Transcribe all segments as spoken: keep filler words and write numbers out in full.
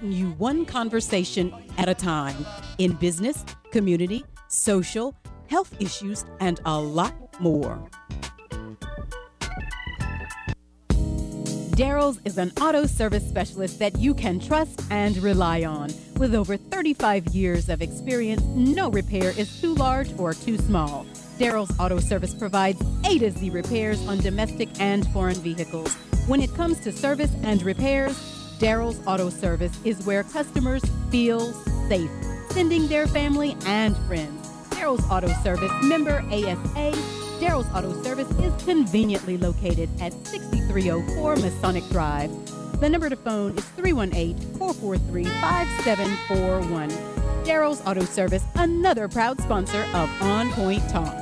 taking you one conversation at a time in business, community, social, health issues, and a lot more. Daryl's is an auto service specialist that you can trust and rely on. With over thirty-five years of experience, no repair is too large or too small. Daryl's Auto Service provides A to Z repairs on domestic and foreign vehicles. When it comes to service and repairs, Daryl's Auto Service is where customers feel safe, sending their family and friends. Daryl's Auto Service, member A S A. Daryl's Auto Service is conveniently located at sixty-three oh four Masonic Drive. The number to phone is three one eight, four four three, five seven four one. Daryl's Auto Service, another proud sponsor of On Point Talk.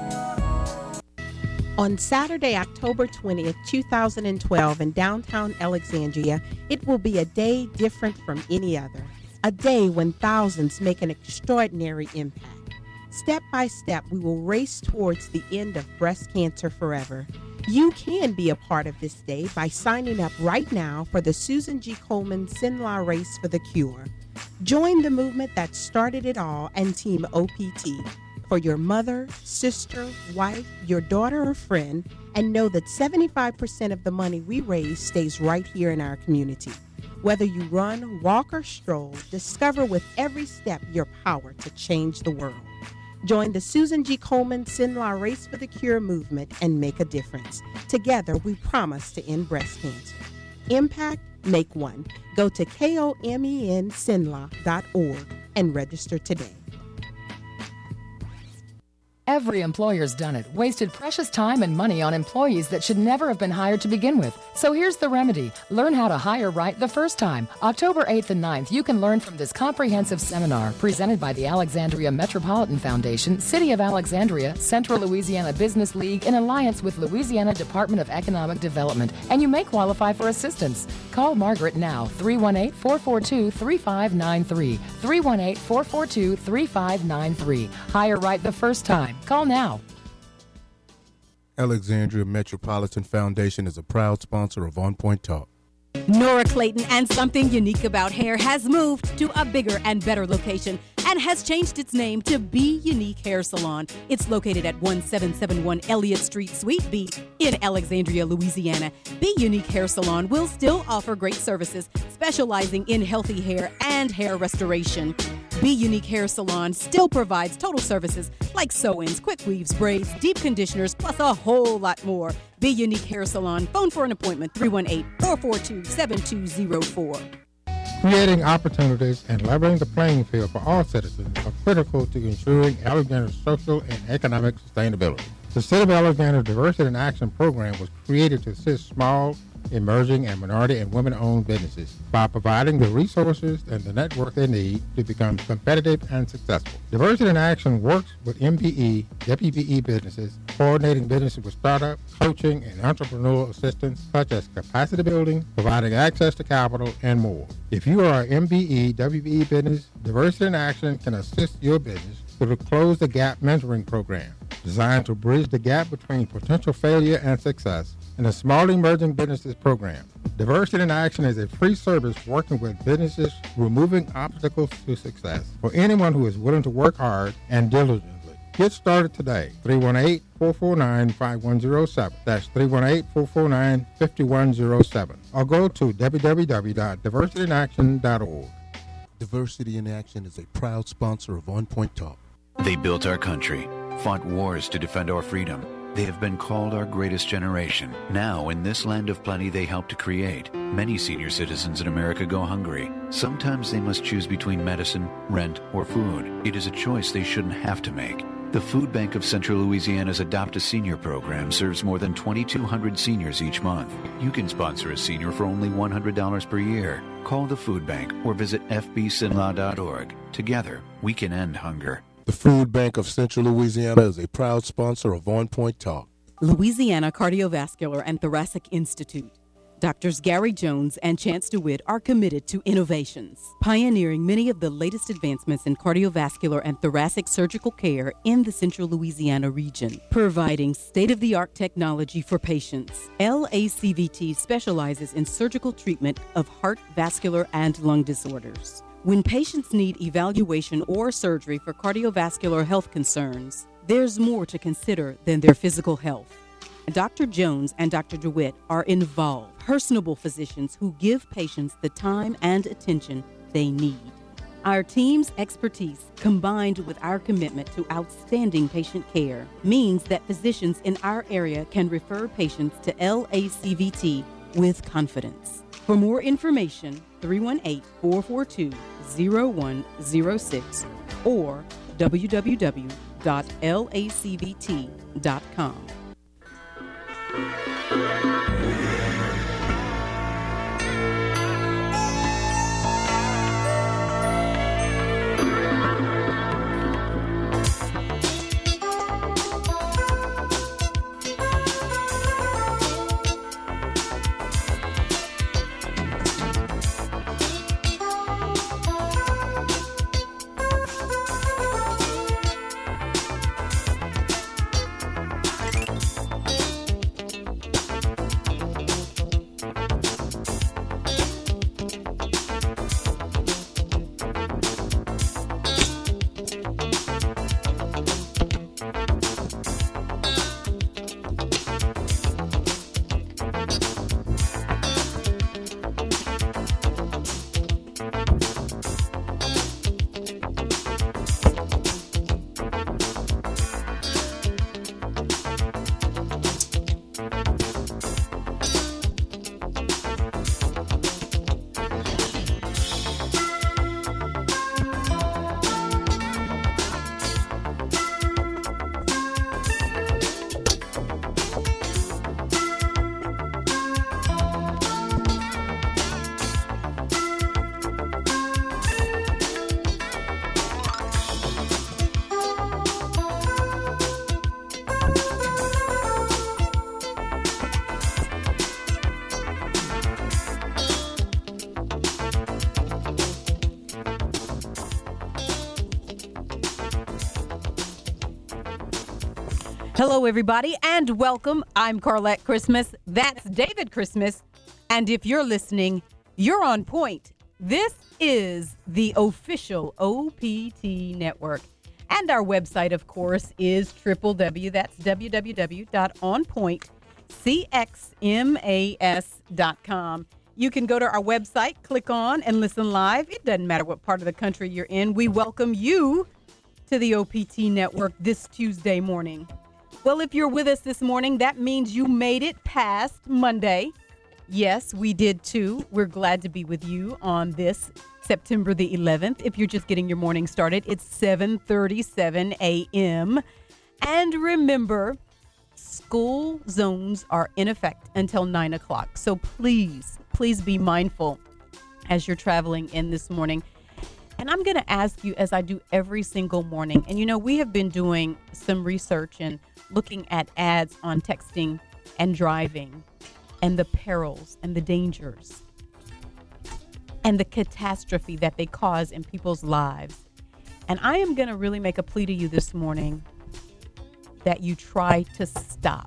On Saturday, October twentieth, twenty twelve, in downtown Alexandria, it will be a day different from any other. A day when thousands make an extraordinary impact. Step by step, we will race towards the end of breast cancer forever. You can be a part of this day by signing up right now for the Susan G. Komen Sinla Race for the Cure. Join the movement that started it all and Team O P T for your mother, sister, wife, your daughter, or friend, and know that seventy-five percent of the money we raise stays right here in our community. Whether you run, walk, or stroll, discover with every step your power to change the world. Join the Susan G. Komen Sinla Race for the Cure movement and make a difference. Together, we promise to end breast cancer. Impact, make one. Go to komen sinla dot org and register today. Every employer's done it, wasted precious time and money on employees that should never have been hired to begin with. So here's the remedy. Learn how to hire right the first time. October eighth and ninth, you can learn from this comprehensive seminar presented by the Alexandria Metropolitan Foundation, City of Alexandria, Central Louisiana Business League in alliance with Louisiana Department of Economic Development, and you may qualify for assistance. Call Margaret now, three one eight, four four two, three five nine three, three one eight, four four two, three five nine three. Hire right the first time. Call now. Alexandria Metropolitan Foundation is a proud sponsor of On Point Talk. Nora Clayton and Something Unique About Hair has moved to a bigger and better location and has changed its name to Be Unique Hair Salon. It's located at one seven seven one Elliott Street, Suite B in Alexandria, Louisiana. Be Unique Hair Salon will still offer great services, specializing in healthy hair and hair restoration. Be Unique Hair Salon still provides total services like sew-ins, quick weaves, braids, deep conditioners, plus a whole lot more. Be Unique Hair Salon. Phone for an appointment, three one eight, four four two, seven two zero four. Creating opportunities and leveling the playing field for all citizens are critical to ensuring Alexandria's social and economic sustainability. The City of Alexandria Diversity in Action program was created to assist small, emerging, and minority and women-owned businesses by providing the resources and the network they need to become competitive and successful. Diversity in Action works with M B E, W B E businesses, coordinating businesses with startup, coaching, and entrepreneurial assistance such as capacity building, providing access to capital, and more. If you are an M B E, W B E business, Diversity in Action can assist your business through the Close the Gap mentoring program, designed to bridge the gap between potential failure and success, and the Small Emerging Businesses Program. Diversity in Action is a free service working with businesses removing obstacles to success for anyone who is willing to work hard and diligently. Get started today. three one eight, four four nine, five one zero seven. That's three one eight, four four nine, five one zero seven. Or go to w w w dot diversity in action dot org. Diversity in Action is a proud sponsor of On Point Talk. They built our country, fought wars to defend our freedom. They have been called our greatest generation. Now, in this land of plenty they help to create, many senior citizens in America go hungry. Sometimes they must choose between medicine, rent, or food. It is a choice they shouldn't have to make. The Food Bank of Central Louisiana's Adopt a Senior program serves more than twenty-two hundred seniors each month. You can sponsor a senior for only one hundred dollars per year. Call the Food Bank or visit f b sinlaw dot org. Together, we can end hunger. The Food Bank of Central Louisiana is a proud sponsor of On Point Talk. Louisiana Cardiovascular and Thoracic Institute. Doctors Gary Jones and Chance DeWitt are committed to innovations, pioneering many of the latest advancements in cardiovascular and thoracic surgical care in the central Louisiana region, providing state-of-the-art technology for patients. L A C V T specializes in surgical treatment of heart, vascular, and lung disorders. When patients need evaluation or surgery for cardiovascular health concerns, there's more to consider than their physical health. Doctor Jones and Doctor DeWitt are involved, personable physicians who give patients the time and attention they need. Our team's expertise, combined with our commitment to outstanding patient care, means that physicians in our area can refer patients to L A C V T with confidence. For more information, three one eight, four four two, zero one zero six or w w w dot l a c v t dot com. Hello, everybody, and welcome. I'm Carlette Christmas. That's David Christmas. And if you're listening, you're on point. This is the official O P T network. And our website, of course, is triple W. That's w w w dot on point c x m a s dot com. You can go to our website, click on, and listen live. It doesn't matter what part of the country you're in. We welcome you to the O P T network this Tuesday morning. Well, if you're with us this morning, that means you made it past Monday. Yes, we did too. We're glad to be with you on this September the eleventh. If you're just getting your morning started, it's seven thirty-seven a.m. And remember, school zones are in effect until nine o'clock. So please, please be mindful as you're traveling in this morning. And I'm going to ask you, as I do every single morning, and you know, we have been doing some research and looking at ads on texting and driving and the perils and the dangers and the catastrophe that they cause in people's lives. And I am going to really make a plea to you this morning that you try to stop.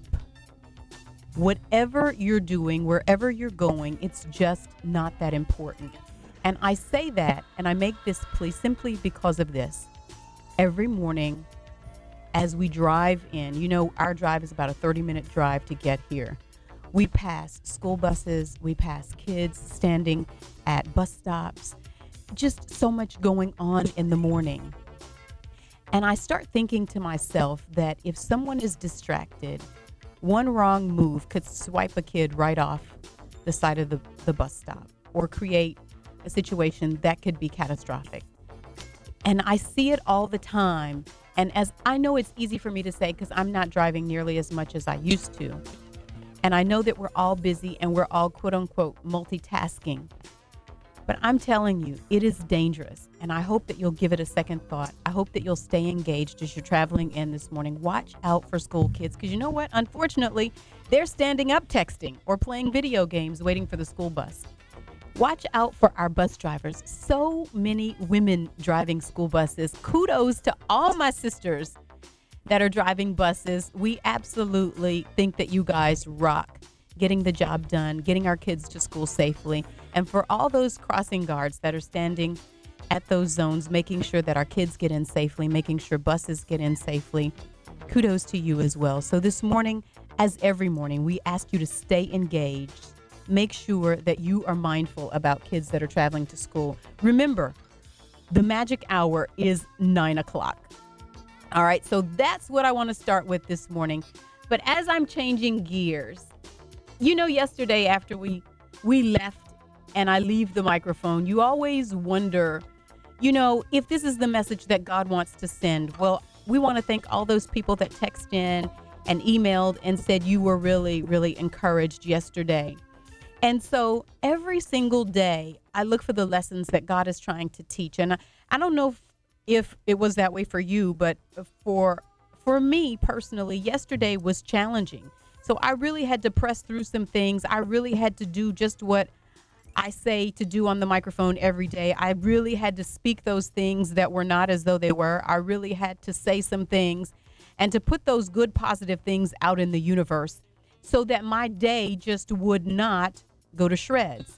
Whatever you're doing, wherever you're going, it's just not that important. And I say that, and I make this plea simply because of this. Every morning, as we drive in, you know, our drive is about a thirty minute drive to get here. We pass school buses, we pass kids standing at bus stops, just so much going on in the morning. And I start thinking to myself that if someone is distracted, one wrong move could swipe a kid right off the side of the, the bus stop or create a situation that could be catastrophic. And I see it all the time. And as I know, it's easy for me to say because I'm not driving nearly as much as I used to. And I know that we're all busy and we're all, quote unquote, multitasking. But I'm telling you, it is dangerous. And I hope that you'll give it a second thought. I hope that you'll stay engaged as you're traveling in this morning. Watch out for school kids, because you know what? Unfortunately, they're standing up texting or playing video games waiting for the school bus. Watch out for our bus drivers. So many women driving school buses. Kudos to all my sisters that are driving buses. We absolutely think that you guys rock getting the job done, getting our kids to school safely. And for all those crossing guards that are standing at those zones, making sure that our kids get in safely, making sure buses get in safely, kudos to you as well. So this morning, as every morning, we ask you to stay engaged. Make sure that you are mindful about kids that are traveling to school. Remember, the magic hour is nine o'clock. All right, so that's what I want to start with this morning. But as I'm changing gears, you know, yesterday after we we left and I leave the microphone, you always wonder, you know, if this is the message that God wants to send. Well, we want to thank all those people that texted in and emailed and said you were really, really encouraged yesterday. And so every single day, I look for the lessons that God is trying to teach. And I, I don't know if, if it was that way for you, but for for me personally, yesterday was challenging. So I really had to press through some things. I really had to do just what I say to do on the microphone every day. I really had to speak those things that were not as though they were. I really had to say some things and to put those good, positive things out in the universe so that my day just would not go to shreds.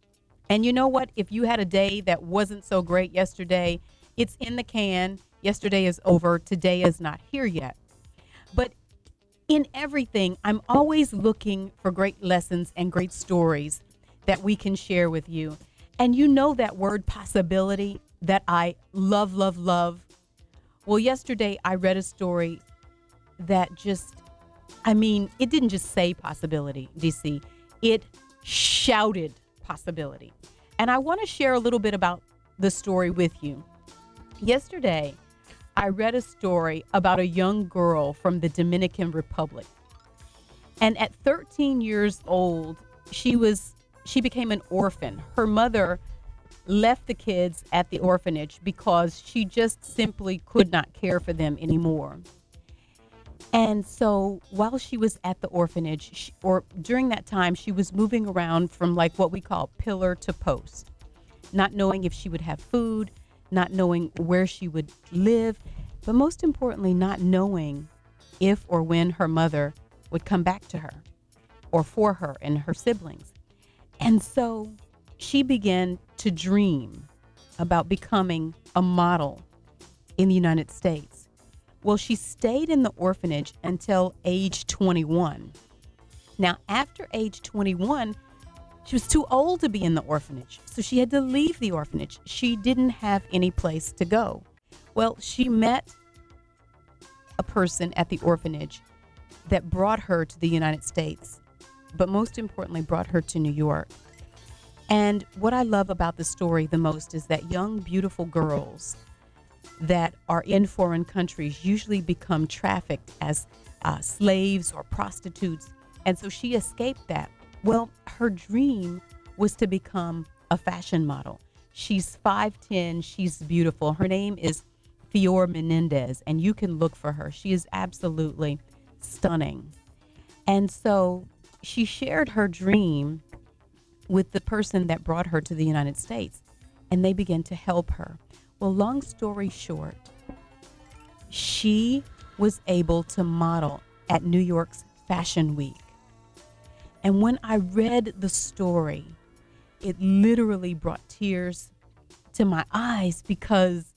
And you know what? If you had a day that wasn't so great yesterday, it's in the can. Yesterday is over. Today is not here yet. But in everything, I'm always looking for great lessons and great stories that we can share with you. And you know that word possibility that I love, love, love. Well, yesterday I read a story that just, I mean, it didn't just say possibility, D C. It shouted possibility. And I want to share a little bit about the story with you. Yesterday, I read a story about a young girl from the Dominican Republic. And at thirteen years old, she was she became an orphan. Her mother left the kids at the orphanage because she just simply could not care for them anymore. And so while she was at the orphanage, she, or during that time, she was moving around from like what we call pillar to post, not knowing if she would have food, not knowing where she would live, but most importantly, not knowing if or when her mother would come back to her or for her and her siblings. And so she began to dream about becoming a model in the United States. Well, she stayed in the orphanage until age twenty-one. Now, after age twenty-one, she was too old to be in the orphanage, so she had to leave the orphanage. She didn't have any place to go. Well, she met a person at the orphanage that brought her to the United States, but most importantly, brought her to New York. And what I love about the story the most is that young, beautiful girls that are in foreign countries usually become trafficked as uh, slaves or prostitutes. And so she escaped that. Well, her dream was to become a fashion model. She's five ten. She's beautiful. Her name is Fior Menendez, and you can look for her. She is absolutely stunning. And so she shared her dream with the person that brought her to the United States, and they began to help her. Well, long story short, she was able to model at New York's Fashion Week. And when I read the story, it literally brought tears to my eyes, because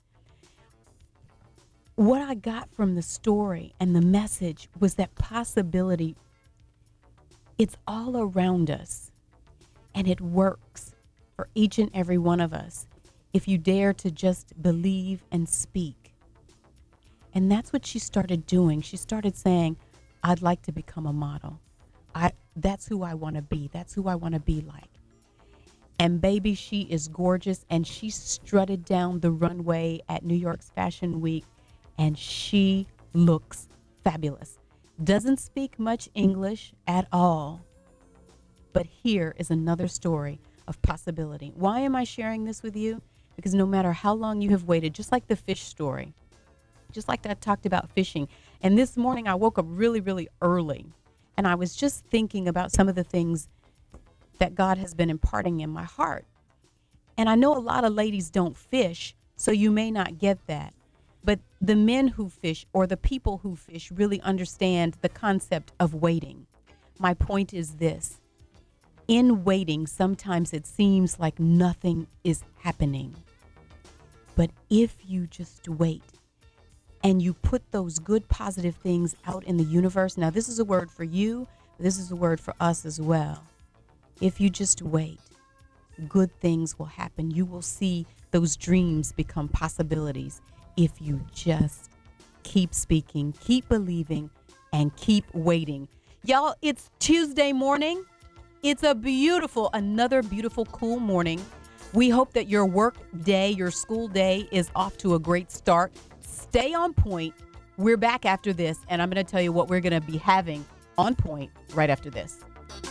what I got from the story and the message was that possibility, it's all around us, and it works for each and every one of us if you dare to just believe and speak. And that's what she started doing. She started saying, I'd like to become a model. I that's who I want to be. That's who I want to be like. And baby, she is gorgeous, and she strutted down the runway at New York's Fashion Week, and she looks fabulous. Doesn't speak much English at all. But here is another story of possibility. Why am I sharing this with you? Because no matter how long you have waited, just like the fish story, just like I talked about fishing. And this morning I woke up really, really early, and I was just thinking about some of the things that God has been imparting in my heart. And I know a lot of ladies don't fish, so you may not get that. But the men who fish or the people who fish really understand the concept of waiting. My point is this. In waiting, sometimes it seems like nothing is happening. But if you just wait and you put those good, positive things out in the universe. Now, this is a word for you. This is a word for us as well. If you just wait, good things will happen. You will see those dreams become possibilities if you just keep speaking, keep believing, and keep waiting. Y'all, it's Tuesday morning. It's a beautiful, another beautiful, cool morning. We hope that your work day, your school day is off to a great start. Stay on point. We're back after this, and I'm going to tell you what we're going to be having on point right after this.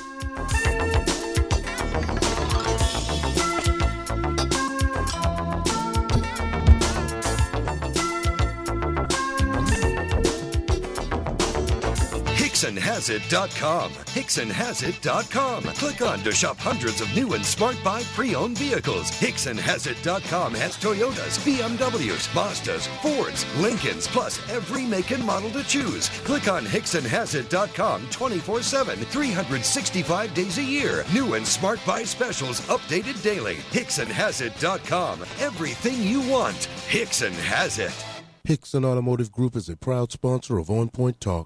Hickson Has It dot com. Hickson Has It dot com. Click on to shop hundreds of new and smart buy pre-owned vehicles. Hickson Has It dot com has Toyotas, B M Ws, Mazdas, Fords, Lincolns, plus every make and model to choose. Click on Hickson Has It dot com twenty-four seven, three hundred sixty-five days a year. New and smart buy specials updated daily. Hickson Has It dot com. Everything you want. Hickson has it. Hickson Automotive Group is a proud sponsor of On Point Talk.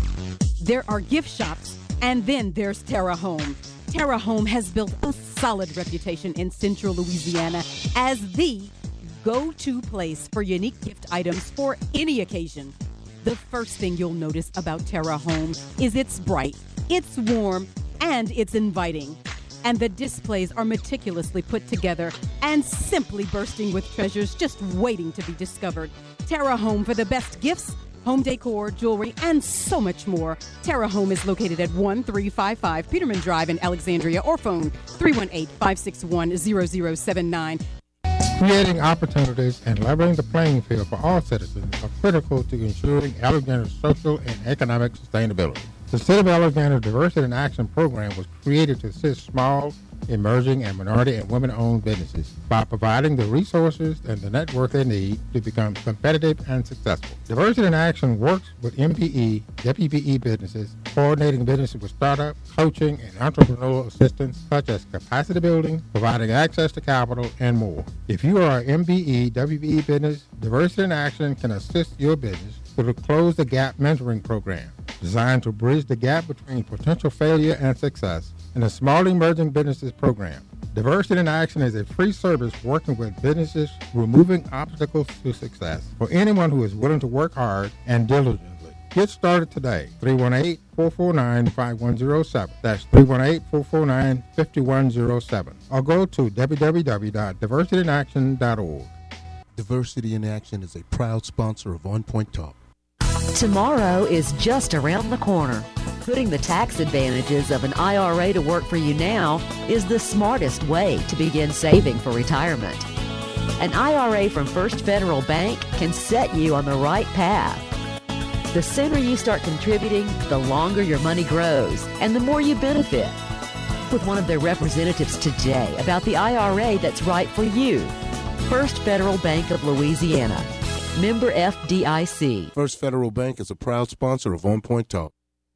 There are gift shops, and then there's Terra Home. Terra Home has built a solid reputation in central Louisiana as the go-to place for unique gift items for any occasion. The first thing you'll notice about Terra Home is it's bright, it's warm, and it's inviting. And the displays are meticulously put together and simply bursting with treasures just waiting to be discovered. Terra Home for the best gifts, home decor, jewelry, and so much more. Terra Home is located at one three five five Peterman Drive in Alexandria, or phone three one eight, five six one, zero zero seven nine. Creating opportunities and leveling the playing field for all citizens are critical to ensuring Alexandria's social and economic sustainability. The City of Alexandria Diversity in Action program was created to assist small, emerging, and minority and women-owned businesses by providing the resources and the network they need to become competitive and successful. Diversity in Action works with M P E, W P E businesses, coordinating businesses with startup, coaching, and entrepreneurial assistance such as capacity building, providing access to capital, and more. If you are an M P E, W P E business, Diversity in Action can assist your business through the Close the Gap mentoring program, designed to bridge the gap between potential failure and success, and the Small Emerging Businesses Program. Diversity in Action is a free service working with businesses removing obstacles to success for anyone who is willing to work hard and diligently. Get started today. three one eight, four four nine, five one zero seven. That's three one eight, four four nine, five one zero seven. Or go to w w w dot diversity in action dot org. Diversity in Action is a proud sponsor of On Point Talk. Tomorrow is just around the corner. Putting the tax advantages of an I R A to work for you now is the smartest way to begin saving for retirement. An I R A from First Federal Bank can set you on the right path. The sooner you start contributing, the longer your money grows and the more you benefit. With one of their representatives today about the I R A that's right for you. First Federal Bank of Louisiana. Member F D I C. First Federal Bank is a proud sponsor of On Point Talk.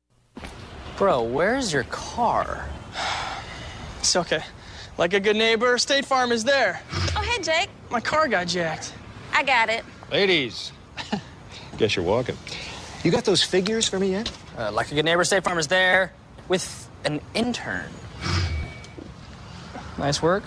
Bro, where's your car? It's okay. Like a good neighbor, State Farm is there. Oh, hey, Jake. My car got jacked. I got it. Ladies, guess you're walking. You got those figures for me yet? Uh, like a good neighbor, State Farm is there with an intern. Nice work.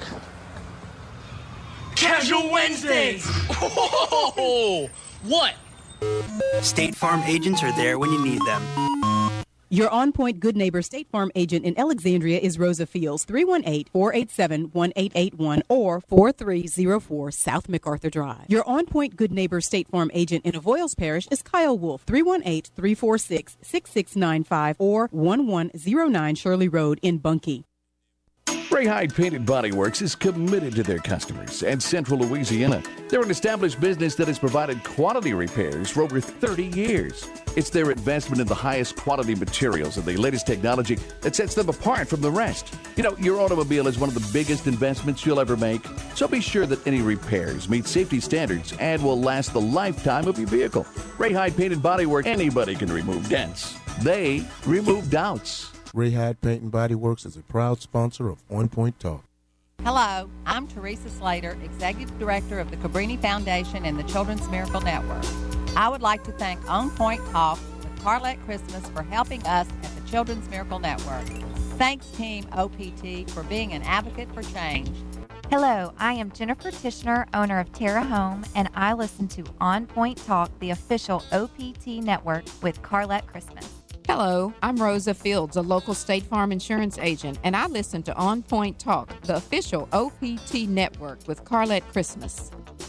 Casual Wednesdays! Whoa! What? State Farm agents are there when you need them. Your on-point good neighbor State Farm agent in Alexandria is Rosa Fields, three one eight, four eight seven, one eight eight one or four three zero four South MacArthur Drive. Your on-point good neighbor State Farm agent in Avoyles Parish is Kyle Wolf, three one eight, three four six, six six nine five or one one zero nine Shirley Road in Bunkie. Ray Hyde Painted Body Works is committed to their customers and Central Louisiana. They're an established business that has provided quality repairs for over thirty years. It's their investment in the highest quality materials and the latest technology that sets them apart from the rest. You know, your automobile is one of the biggest investments you'll ever make, so be sure that any repairs meet safety standards and will last the lifetime of your vehicle. Ray Hyde Painted Body Works, anybody can remove dents. They remove doubts. Ray Hyde Paint and Body Works is a proud sponsor of On Point Talk. Hello, I'm Teresa Slater, Executive Director of the Cabrini Foundation and the Children's Miracle Network. I would like to thank On Point Talk with Carlette Christmas for helping us at the Children's Miracle Network. Thanks, Team O P T, for being an advocate for change. Hello, I am Jennifer Tishner, owner of Terra Home, and I listen to On Point Talk, the official O P T network with Carlette Christmas. Hello, I'm Rosa Fields, a local State Farm insurance agent, and I listen to On Point Talk, the official O P T network with Carlette Christmas.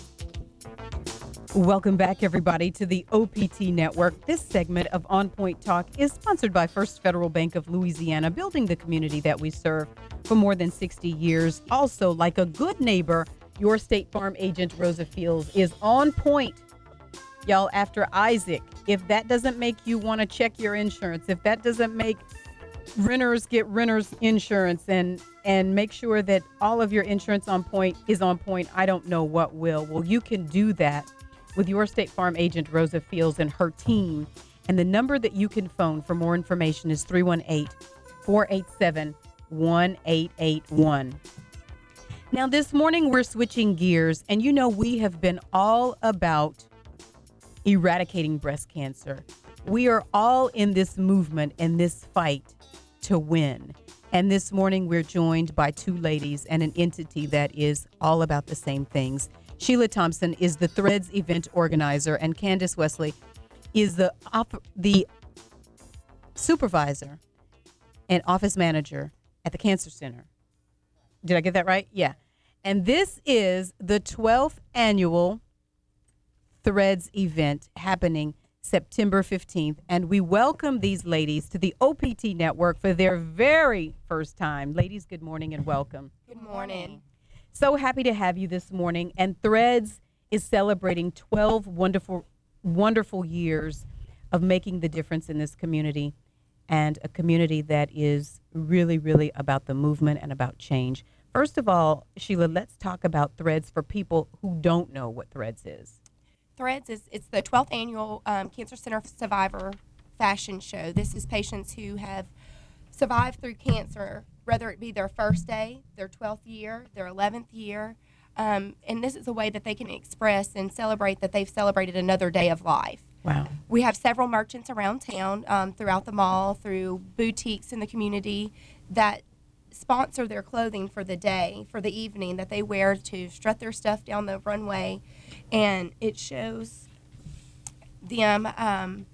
Welcome back, everybody, to the O P T network. This segment of On Point Talk is sponsored by First Federal Bank of Louisiana, building the community that we serve for more than sixty years. Also, like a good neighbor, your State Farm agent, Rosa Fields, is on point. Y'all, after Isaac, if that doesn't make you want to check your insurance, if that doesn't make renters get renters insurance and and make sure that all of your insurance on point is on point, I don't know what will. Well, you can do that with your State Farm agent, Rosa Fields, and her team. And the number that you can phone for more information is three one eight, four eight seven, one eight eight one. Now, this morning we're switching gears, and you know we have been all about eradicating breast cancer. We are all in this movement and this fight to win. And this morning we're joined by two ladies and an entity that is all about the same things. Sheila Thompson is the Threads event organizer, and Candace Wesley is the op- the supervisor and office manager at the Cancer Center. Did I get that right? Yeah. And this is the twelfth annual Threads event happening September fifteenth, and we welcome these ladies to the O P T network for their very first time. Ladies, good morning and welcome. Good morning. So happy to have you this morning, and Threads is celebrating twelve wonderful, wonderful years of making the difference in this community, and a community that is really, really about the movement and about change. First of all, Sheila, let's talk about Threads for people who don't know what Threads is. Threads is it's the twelfth annual um, Cancer Center Survivor Fashion Show. This is patients who have survived through cancer, whether it be their first day, their twelfth year, their eleventh year. Um, and this is a way that they can express and celebrate that they've celebrated another day of life. Wow. We have several merchants around town, um, throughout the mall, through boutiques in the community that sponsor their clothing for the day, for the evening, that they wear to strut their stuff down the runway. And it shows them um,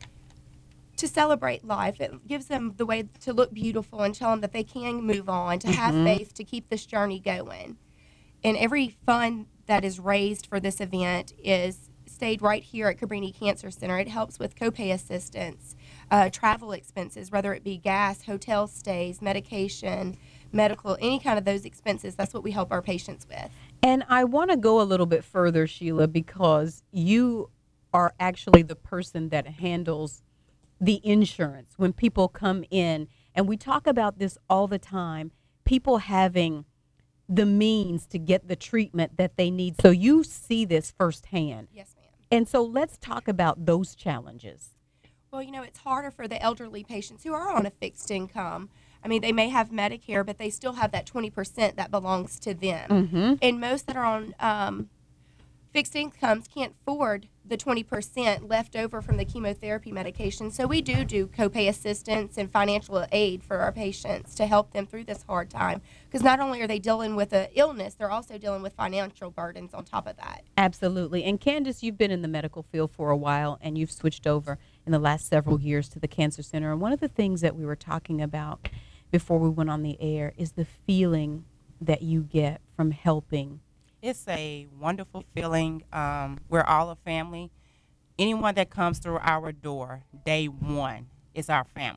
to celebrate life. It gives them the way to look beautiful and tell them that they can move on, to have Mhm. faith, to keep this journey going. And every fund that is raised for this event is stayed right here at Cabrini Cancer Center. It helps with copay assistance, uh, travel expenses, whether it be gas, hotel stays, medication, medical, any kind of those expenses. That's what we help our patients with. And I want to go a little bit further, Sheila, because you are actually the person that handles the insurance when people come in. And we talk about this all the time, people having the means to get the treatment that they need. So you see this firsthand. Yes, ma'am. And so let's talk about those challenges. Well, you know, it's harder for the elderly patients who are on a fixed income. I mean, they may have Medicare, but they still have that twenty percent that belongs to them. Mm-hmm. And most that are on um, fixed incomes can't afford the twenty percent left over from the chemotherapy medication. So we do do copay assistance and financial aid for our patients to help them through this hard time. Because not only are they dealing with an illness, they're also dealing with financial burdens on top of that. Absolutely. And Candace, you've been in the medical field for a while, and you've switched over in the last several years to the Cancer Center. And one of the things that we were talking about before we went on the air is the feeling that you get from helping. It's a wonderful feeling. Um, we're all a family. Anyone that comes through our door, day one, is our family. Wow.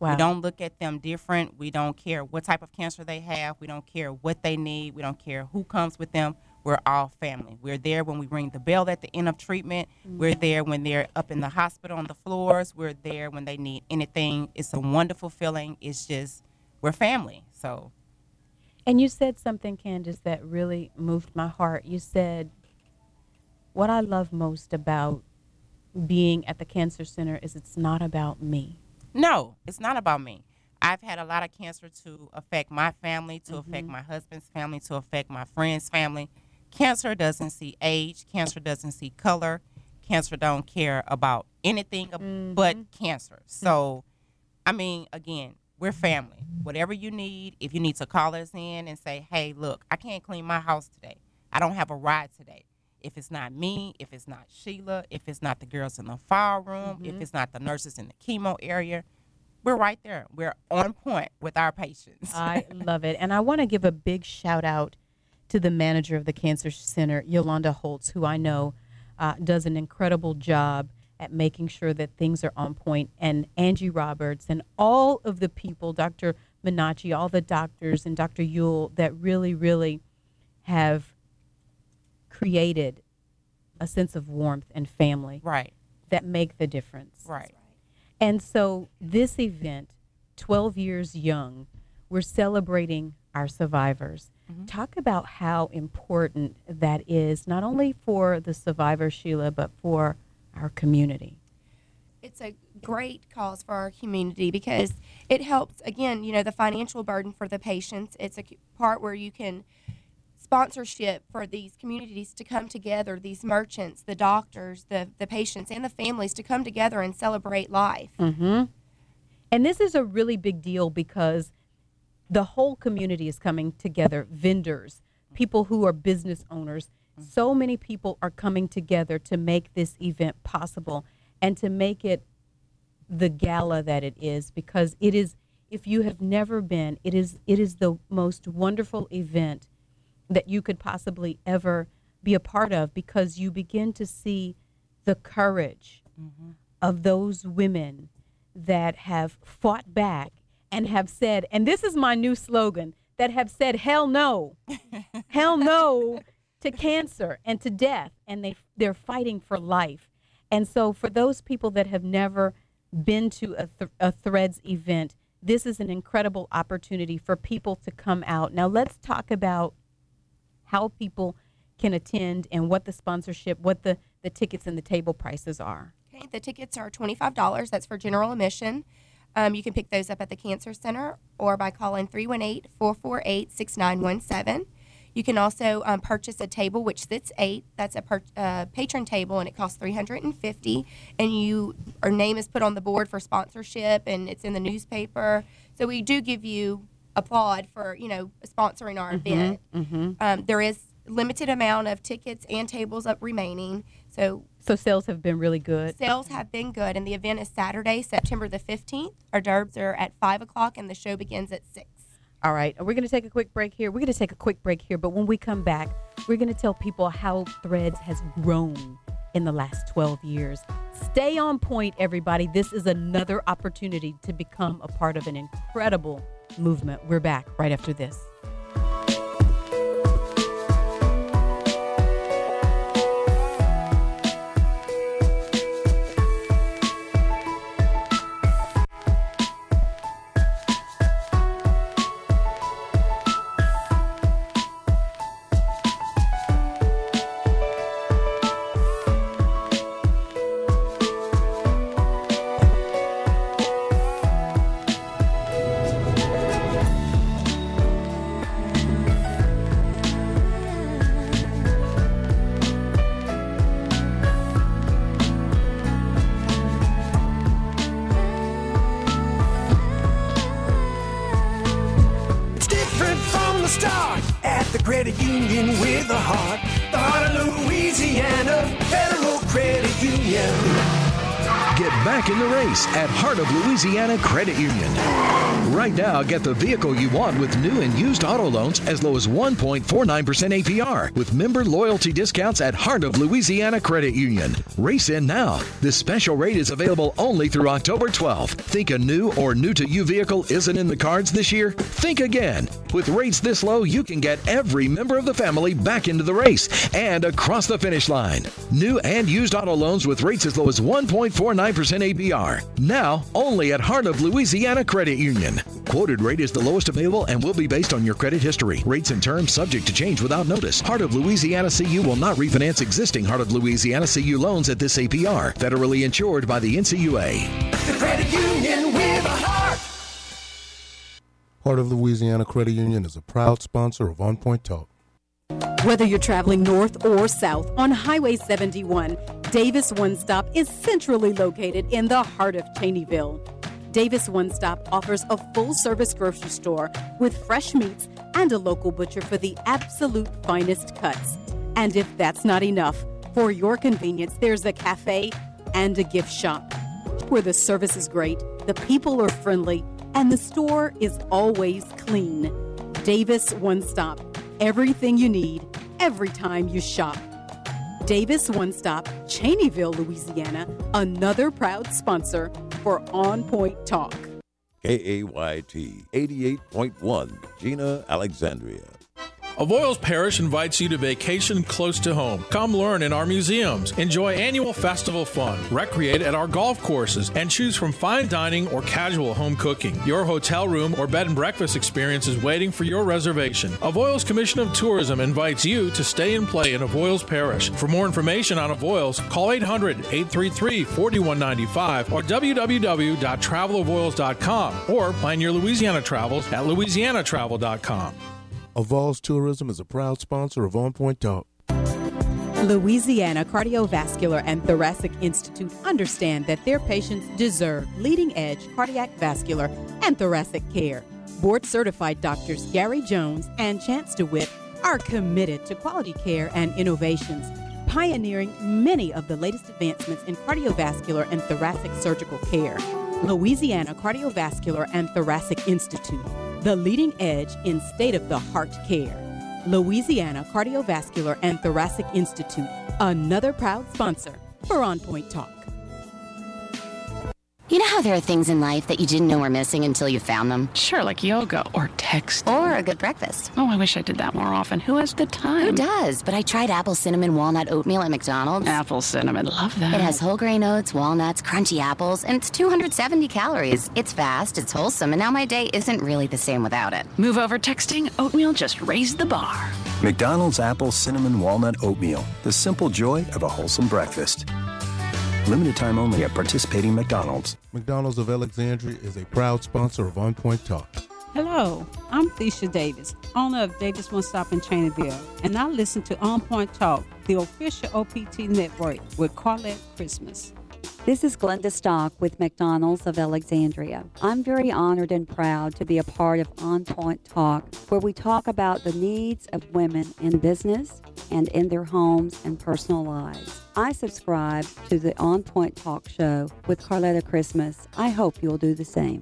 We Wow. don't look at them different. We don't care what type of cancer they have. We don't care what they need. We don't care who comes with them. We're all family. We're there when we ring the bell at the end of treatment. Mm-hmm. We're there when they're up in the hospital on the floors. We're there when they need anything. It's a wonderful feeling. It's just, we're family. So. And you said something, Candace, that really moved my heart. You said, what I love most about being at the Cancer Center is it's not about me. No, it's not about me. I've had a lot of cancer to affect my family, to Mm-hmm. affect my husband's family, to affect my friend's family. Cancer doesn't see age. Cancer doesn't see color. Cancer don't care about anything Mm-hmm. but cancer. So, I mean, again, we're family. Whatever you need, if you need to call us in and say, hey, look, I can't clean my house today. I don't have a ride today. If it's not me, if it's not Sheila, if it's not the girls in the file room, Mm-hmm. if it's not the nurses in the chemo area, we're right there. We're on point with our patients. I love it. And I want to give a big shout out to the manager of the Cancer Center, Yolanda Holtz, who I know uh, does an incredible job at making sure that things are on point, and Angie Roberts and all of the people, Doctor Minacci, all the doctors, and Doctor Yule, that really, really have created a sense of warmth and family right. that make the difference. Right. And so this event, twelve years young, we're celebrating our survivors. Mm-hmm. Talk about how important that is, not only for the survivors, Sheila, but for our community. It's a great cause for our community because it helps, again, you know, the financial burden for the patients. It's a part where you can sponsorship for these communities to come together, these merchants, the doctors, the, the patients, and the families to come together and celebrate life. Mm-hmm. And this is a really big deal because the whole community is coming together, vendors, people who are business owners. So many people are coming together to make this event possible and to make it the gala that it is, because it is, if you have never been, it is it is the most wonderful event that you could possibly ever be a part of, because you begin to see the courage mm-hmm. of those women that have fought back and have said, and this is my new slogan, that have said, hell no, hell no to cancer and to death, and they, they're fighting for life. And so for those people that have never been to a, th- a Threads event, this is an incredible opportunity for people to come out. Now let's talk about how people can attend and what the sponsorship, what the, the tickets and the table prices are. Okay, the tickets are twenty-five dollars. That's for general admission. Um, you can pick those up at the Cancer Center or by calling three one eight, four four eight, six nine one seven. You can also um, purchase a table, which sits eight. That's a per, uh, patron table, and it costs three hundred fifty dollars. And you, our name is put on the board for sponsorship, and it's in the newspaper. So we do give you applaud for, you know, sponsoring our Mm-hmm, event. mm-hmm. Um, there is limited amount of tickets and tables up remaining. So So sales have been really good. sales have been good, and the event is Saturday, September the fifteenth. Our derbs are at five o'clock, and the show begins at six. All right, we're going to take a quick break here. We're going to take a quick break here, but when we come back, we're going to tell people how Threads has grown in the last twelve years. Stay on point, everybody. This is another opportunity to become a part of an incredible movement. We're back right after this. It's different from the start at the credit union with a heart. The heart of Louisiana Federal Credit Union. Get back in the race at Heart of Louisiana Credit Union. Right now, get the vehicle you want with new and used auto loans as low as one point four nine percent A P R with member loyalty discounts at Heart of Louisiana Credit Union. Race in now. This special rate is available only through October twelfth. Think a new or new-to-you vehicle isn't in the cards this year? Think again. With rates this low, you can get every member of the family back into the race and across the finish line. New and used auto loans with rates as low as one point four nine percent A P R. Now, only at Heart of Louisiana Credit Union. Quoted rate is the lowest available and will be based on your credit history. Rates and terms subject to change without notice. Heart of Louisiana C U will not refinance existing Heart of Louisiana C U loans at this A P R. Federally insured by the N C U A. The credit union with a heart. Heart of Louisiana Credit Union is a proud sponsor of On Point Talk. Whether you're traveling north or south on Highway seventy-one, Davis One Stop is centrally located in the heart of Cheneyville. Davis One Stop offers a full-service grocery store with fresh meats and a local butcher for the absolute finest cuts. And if that's not enough, for your convenience, there's a cafe and a gift shop where the service is great, the people are friendly, and the store is always clean. Davis One Stop. Everything you need, every time you shop. Davis One Stop, Cheneyville, Louisiana, another proud sponsor for On Point Talk. K A Y T eighty-eight point one, Gina, Alexandria. Avoyelles Parish invites you to vacation close to home. Come learn in our museums, enjoy annual festival fun, recreate at our golf courses, and choose from fine dining or casual home cooking. Your hotel room or bed and breakfast experience is waiting for your reservation. Avoyelles Commission of Tourism invites you to stay and play in Avoyelles Parish. For more information on Avoyelles, call eight hundred, eight three three, four one nine five or w w w dot travel avoyelles dot com or plan your Louisiana travels at louisiana travel dot com. Avoyelles Tourism is a proud sponsor of On Point Talk. Louisiana Cardiovascular and Thoracic Institute understand that their patients deserve leading-edge cardiac, vascular, and thoracic care. Board-certified doctors Gary Jones and Chance DeWitt are committed to quality care and innovations, pioneering many of the latest advancements in cardiovascular and thoracic surgical care. Louisiana Cardiovascular and Thoracic Institute, the leading edge in state-of-the-heart care. Louisiana Cardiovascular and Thoracic Institute, another proud sponsor for On Point Talk. You know how there are things in life that you didn't know were missing until you found them? Sure, like yoga or text. Or a good breakfast. Oh, I wish I did that more often. Who has the time? Who does? But I tried apple cinnamon walnut oatmeal at McDonald's. Apple cinnamon, love that. It has whole grain oats, walnuts, crunchy apples, and it's two hundred seventy calories. It's fast, it's wholesome, and now my day isn't really the same without it. Move over texting. Oatmeal just raised the bar. McDonald's apple cinnamon walnut oatmeal. The simple joy of a wholesome breakfast. Limited time only at participating McDonald's. McDonald's of Alexandria is a proud sponsor of On Point Talk. Hello, I'm Thecia Davis, owner of Davis One Stop in Cheneyville, and I listen to On Point Talk, the official O P T network with Carlette Christmas. This is Glenda Stock with McDonald's of Alexandria. I'm very honored and proud to be a part of On Point Talk, where we talk about the needs of women in business and in their homes and personal lives. I subscribe to the On Point Talk show with Carletta Christmas. I hope you'll do the same.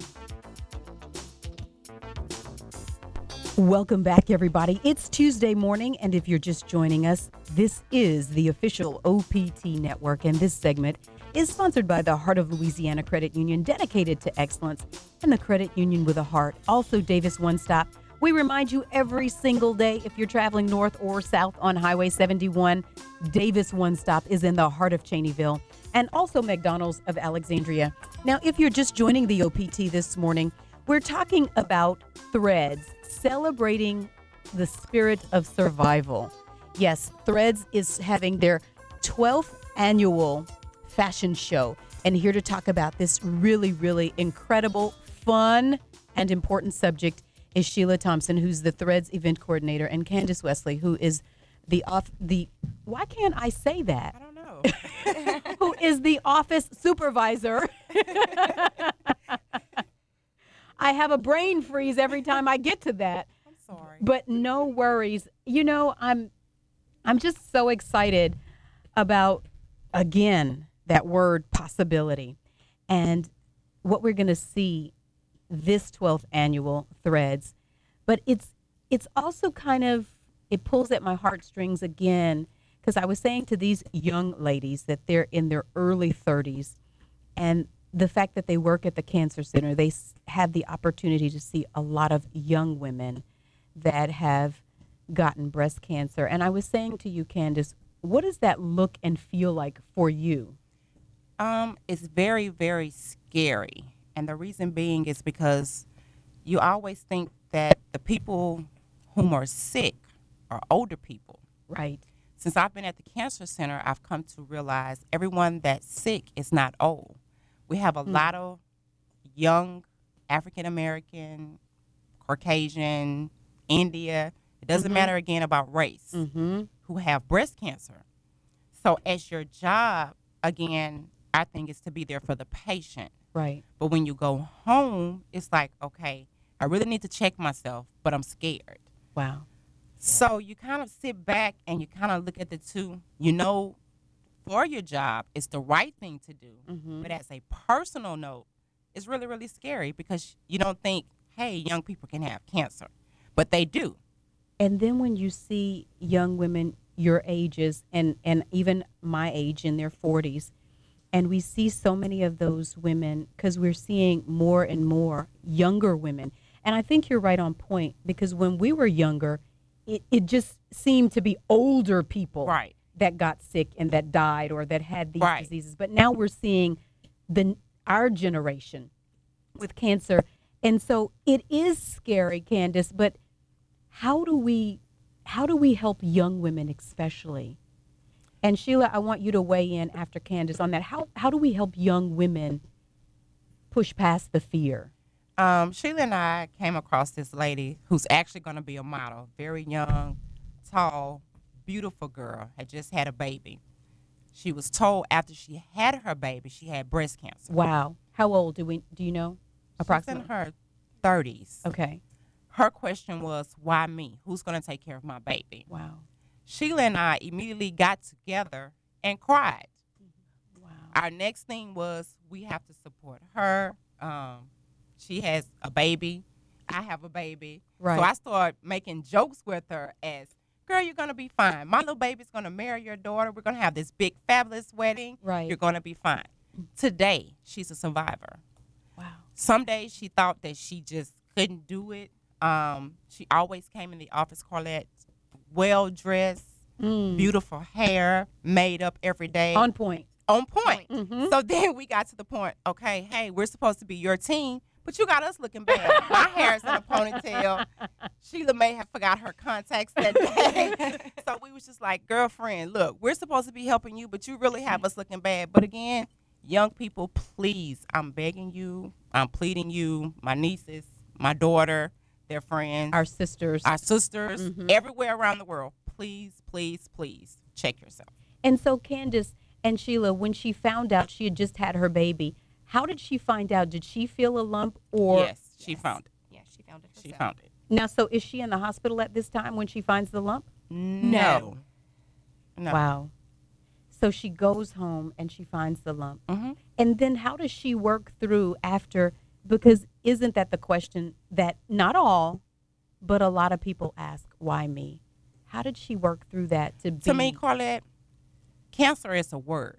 Welcome back, everybody. It's Tuesday morning, and if you're just joining us, this is the official O P T network, and this segment is sponsored by the Heart of Louisiana Credit Union, dedicated to excellence, and the credit union with a heart. Also, Davis One Stop. We remind you every single day, if you're traveling north or south on Highway seventy-one, Davis One Stop is in the heart of Cheneyville, and also McDonald's of Alexandria. Now, if you're just joining the O P T this morning, we're talking about Threads, celebrating the spirit of survival. Yes, Threads is having their twelfth annual fashion show, and here to talk about this really, really incredible, fun, and important subject is Sheila Thompson, who's the Threads event coordinator, and Candace Wesley, who is the off the why can't I say that? I don't know. Who is the office supervisor. I have a brain freeze every time I get to that. I'm sorry. But no worries. You know, I'm I'm just so excited about, again, that word possibility. and what we're going to see this twelfth annual Threads. But it's it's also kind of, it pulls at my heartstrings again, because I was saying to these young ladies that they're in their early thirties, and the fact that they work at the Cancer Center, they s- have the opportunity to see a lot of young women that have gotten breast cancer. And I was saying to you, Candace, what does that look and feel like for you? Um, it's very, very scary. And the reason being is because you always think that the people whom are sick are older people. Right. Since I've been at the Cancer Center, I've come to realize everyone that's sick is not old. We have a Mm. lot of young African American, Caucasian, India, it doesn't Mhm. matter again about race, Mm-hmm. who have breast cancer. So as your job, again, I think is to be there for the patient. Right. But when you go home, it's like, okay, I really need to check myself, but I'm scared. Wow. So you kind of sit back and you kind of look at the two. You know, for your job, it's the right thing to do. Mhm. But as a personal note, it's really, really scary because you don't think, hey, young people can have cancer. But they do. And then when you see young women your ages and, and even my age in their forties, and we see so many of those women, because we're seeing more and more younger women. And I think you're right on point, because when we were younger, it, it just seemed to be older people right. that got sick and that died or that had these Right. diseases. But now we're seeing the our generation with cancer. And so it is scary, Candace, but how do we how do we help young women especially? And Sheila, I want you to weigh in after Candace on that. How how do we help young women push past the fear? Um, Sheila and I came across this lady who's actually going to be a model, very young, tall, beautiful girl, had just had a baby. She was told after she had her baby, she had breast cancer. Wow. How old do we do you know? Approximately. She's in her thirties. Okay. Her question was, why me? Who's going to take care of my baby? Wow. Sheila and I immediately got together and cried. Wow. Our next thing was we have to support her. Um, she has a baby. I have a baby. Right. So I started making jokes with her as, girl, you're going to be fine. My little baby's going to marry your daughter. We're going to have this big, fabulous wedding. Right. You're going to be fine. Today, she's a survivor. Wow. Some days she thought that she just couldn't do it. Um, she always came in the office, Carlette, well-dressed, Mm. beautiful hair, made up every day. On point. On point. Mhm. So then we got to the point, okay, hey, we're supposed to be your team, but you got us looking bad. My hair's in a ponytail. Sheila may have forgot her contacts that day. So we was just like, girlfriend, look, we're supposed to be helping you, but you really have us looking bad. But again, young people, please, I'm begging you, I'm pleading you, my nieces, my daughter, their friends, Our sisters. our sisters, Mhm. everywhere around the world, please, please, please check yourself. And so Candace and Sheila, when she found out she had just had her baby, how did she find out? Did she feel a lump or Yes, she found it. Yeah, she found it herself. She found it. Now, so is she in the hospital at this time when she finds the lump? No. No. Wow. So she goes home and she finds the lump. Mm-hmm. And then how does she work through after? Because isn't that the question that not all, but a lot of people ask, why me? How did she work through that to be? To me, Carlette, cancer is a word.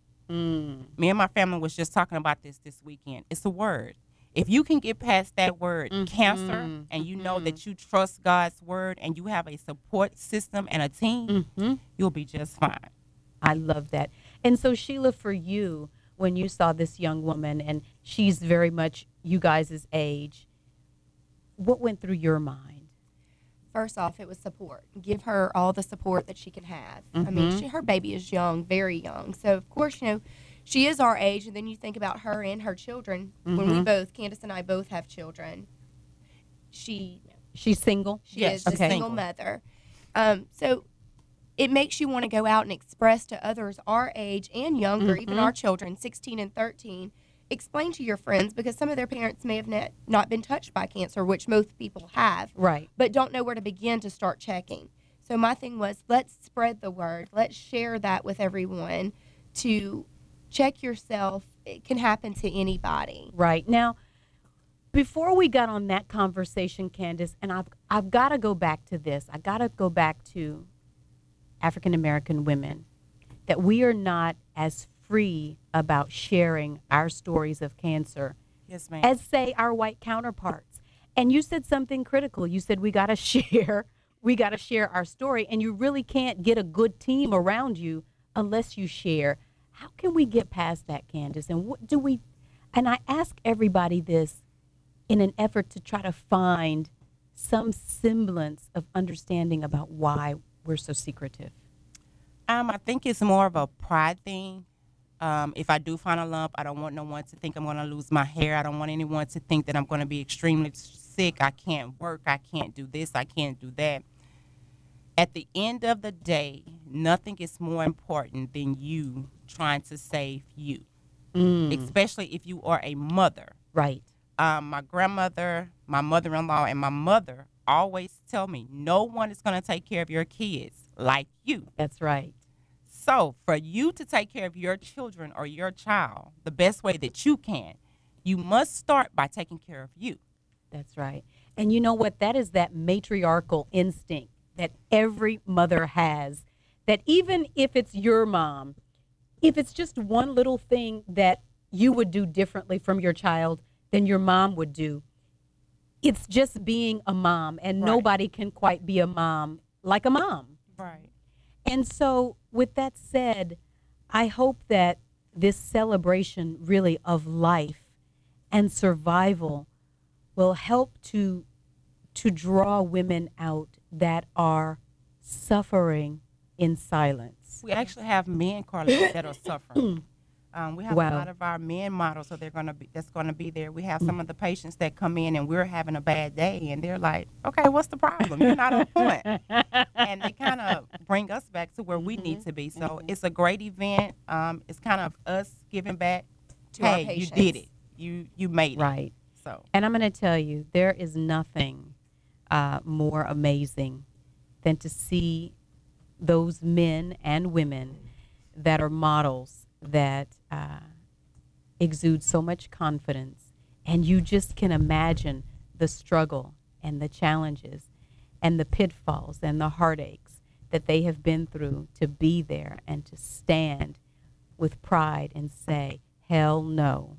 Mm. Me and my family was just talking about this this weekend. It's a word. If you can get past that word, cancer, and you know that you trust God's word and you have a support system and a team, Mm-hmm. you'll be just fine. I love that. And so, Sheila, for you, when you saw this young woman and she's very much you guys' age, what went through your mind? First off, it was support. Give her all the support that she can have. I mean, Mhm. she, her baby is young, very young. So, of course, you know, she is our age. And then you think about her and her children. When we Mhm. both, Candace and I both have children. She She's single? She Yes, is a she's single single. mother. Um, so it makes you want to go out and express to others our age and younger, even Mhm. our children, sixteen and thirteen, explain to your friends because some of their parents may have not, not been touched by cancer, which most people have, Right. but don't know where to begin to start checking. So my thing was, let's spread the word. Let's share that with everyone to check yourself. It can happen to anybody. Right. Now, before we got on that conversation, Candace, and I've, I've got to go back to this. I got to go back to African American women, that we are not as free about sharing our stories of cancer Yes, ma'am. as, say, our white counterparts. And you said something critical. You said we got to share, we got to share our story, and you really can't get a good team around you unless you share. How can we get past that, Candace? And what do we, and I ask everybody this in an effort to try to find some semblance of understanding about why we're so secretive. Um, I think it's more of a pride thing. Um, if I do find a lump, I don't want no one to think I'm going to lose my hair. I don't want anyone to think that I'm going to be extremely sick. I can't work. I can't do this. I can't do that. At the end of the day, nothing is more important than you trying to save you, Mm. especially if you are a mother. Right. Um, my grandmother, my mother-in-law, and my mother always tell me, no one is going to take care of your kids like you. That's right. So for you to take care of your children or your child the best way that you can, you must start by taking care of you. That's right. And you know what? That is that matriarchal instinct that every mother has, that even if it's your mom, if it's just one little thing that you would do differently from your child than your mom would do, it's just being a mom, and Right. nobody can quite be a mom like a mom. Right. And so with that said, I hope that this celebration really of life and survival will help to to draw women out that are suffering in silence. We actually have men, Carla, that are suffering. Um, we have Wow. a lot of our men models, so they're gonna be that's gonna be there. We have some of the patients that come in and we're having a bad day, and they're like, "Okay, what's the problem? You're not on point," and they kind of bring us back to where we need to be. So it's a great event. Um, it's kind of us giving back. To our Hey, you patients. did it. You you made it. Right. So And I'm going to tell you, there is nothing uh, more amazing than to see those men and women that are models that uh, exude so much confidence. And you just can imagine the struggle and the challenges and the pitfalls and the heartaches that they have been through to be there and to stand with pride and say, hell no.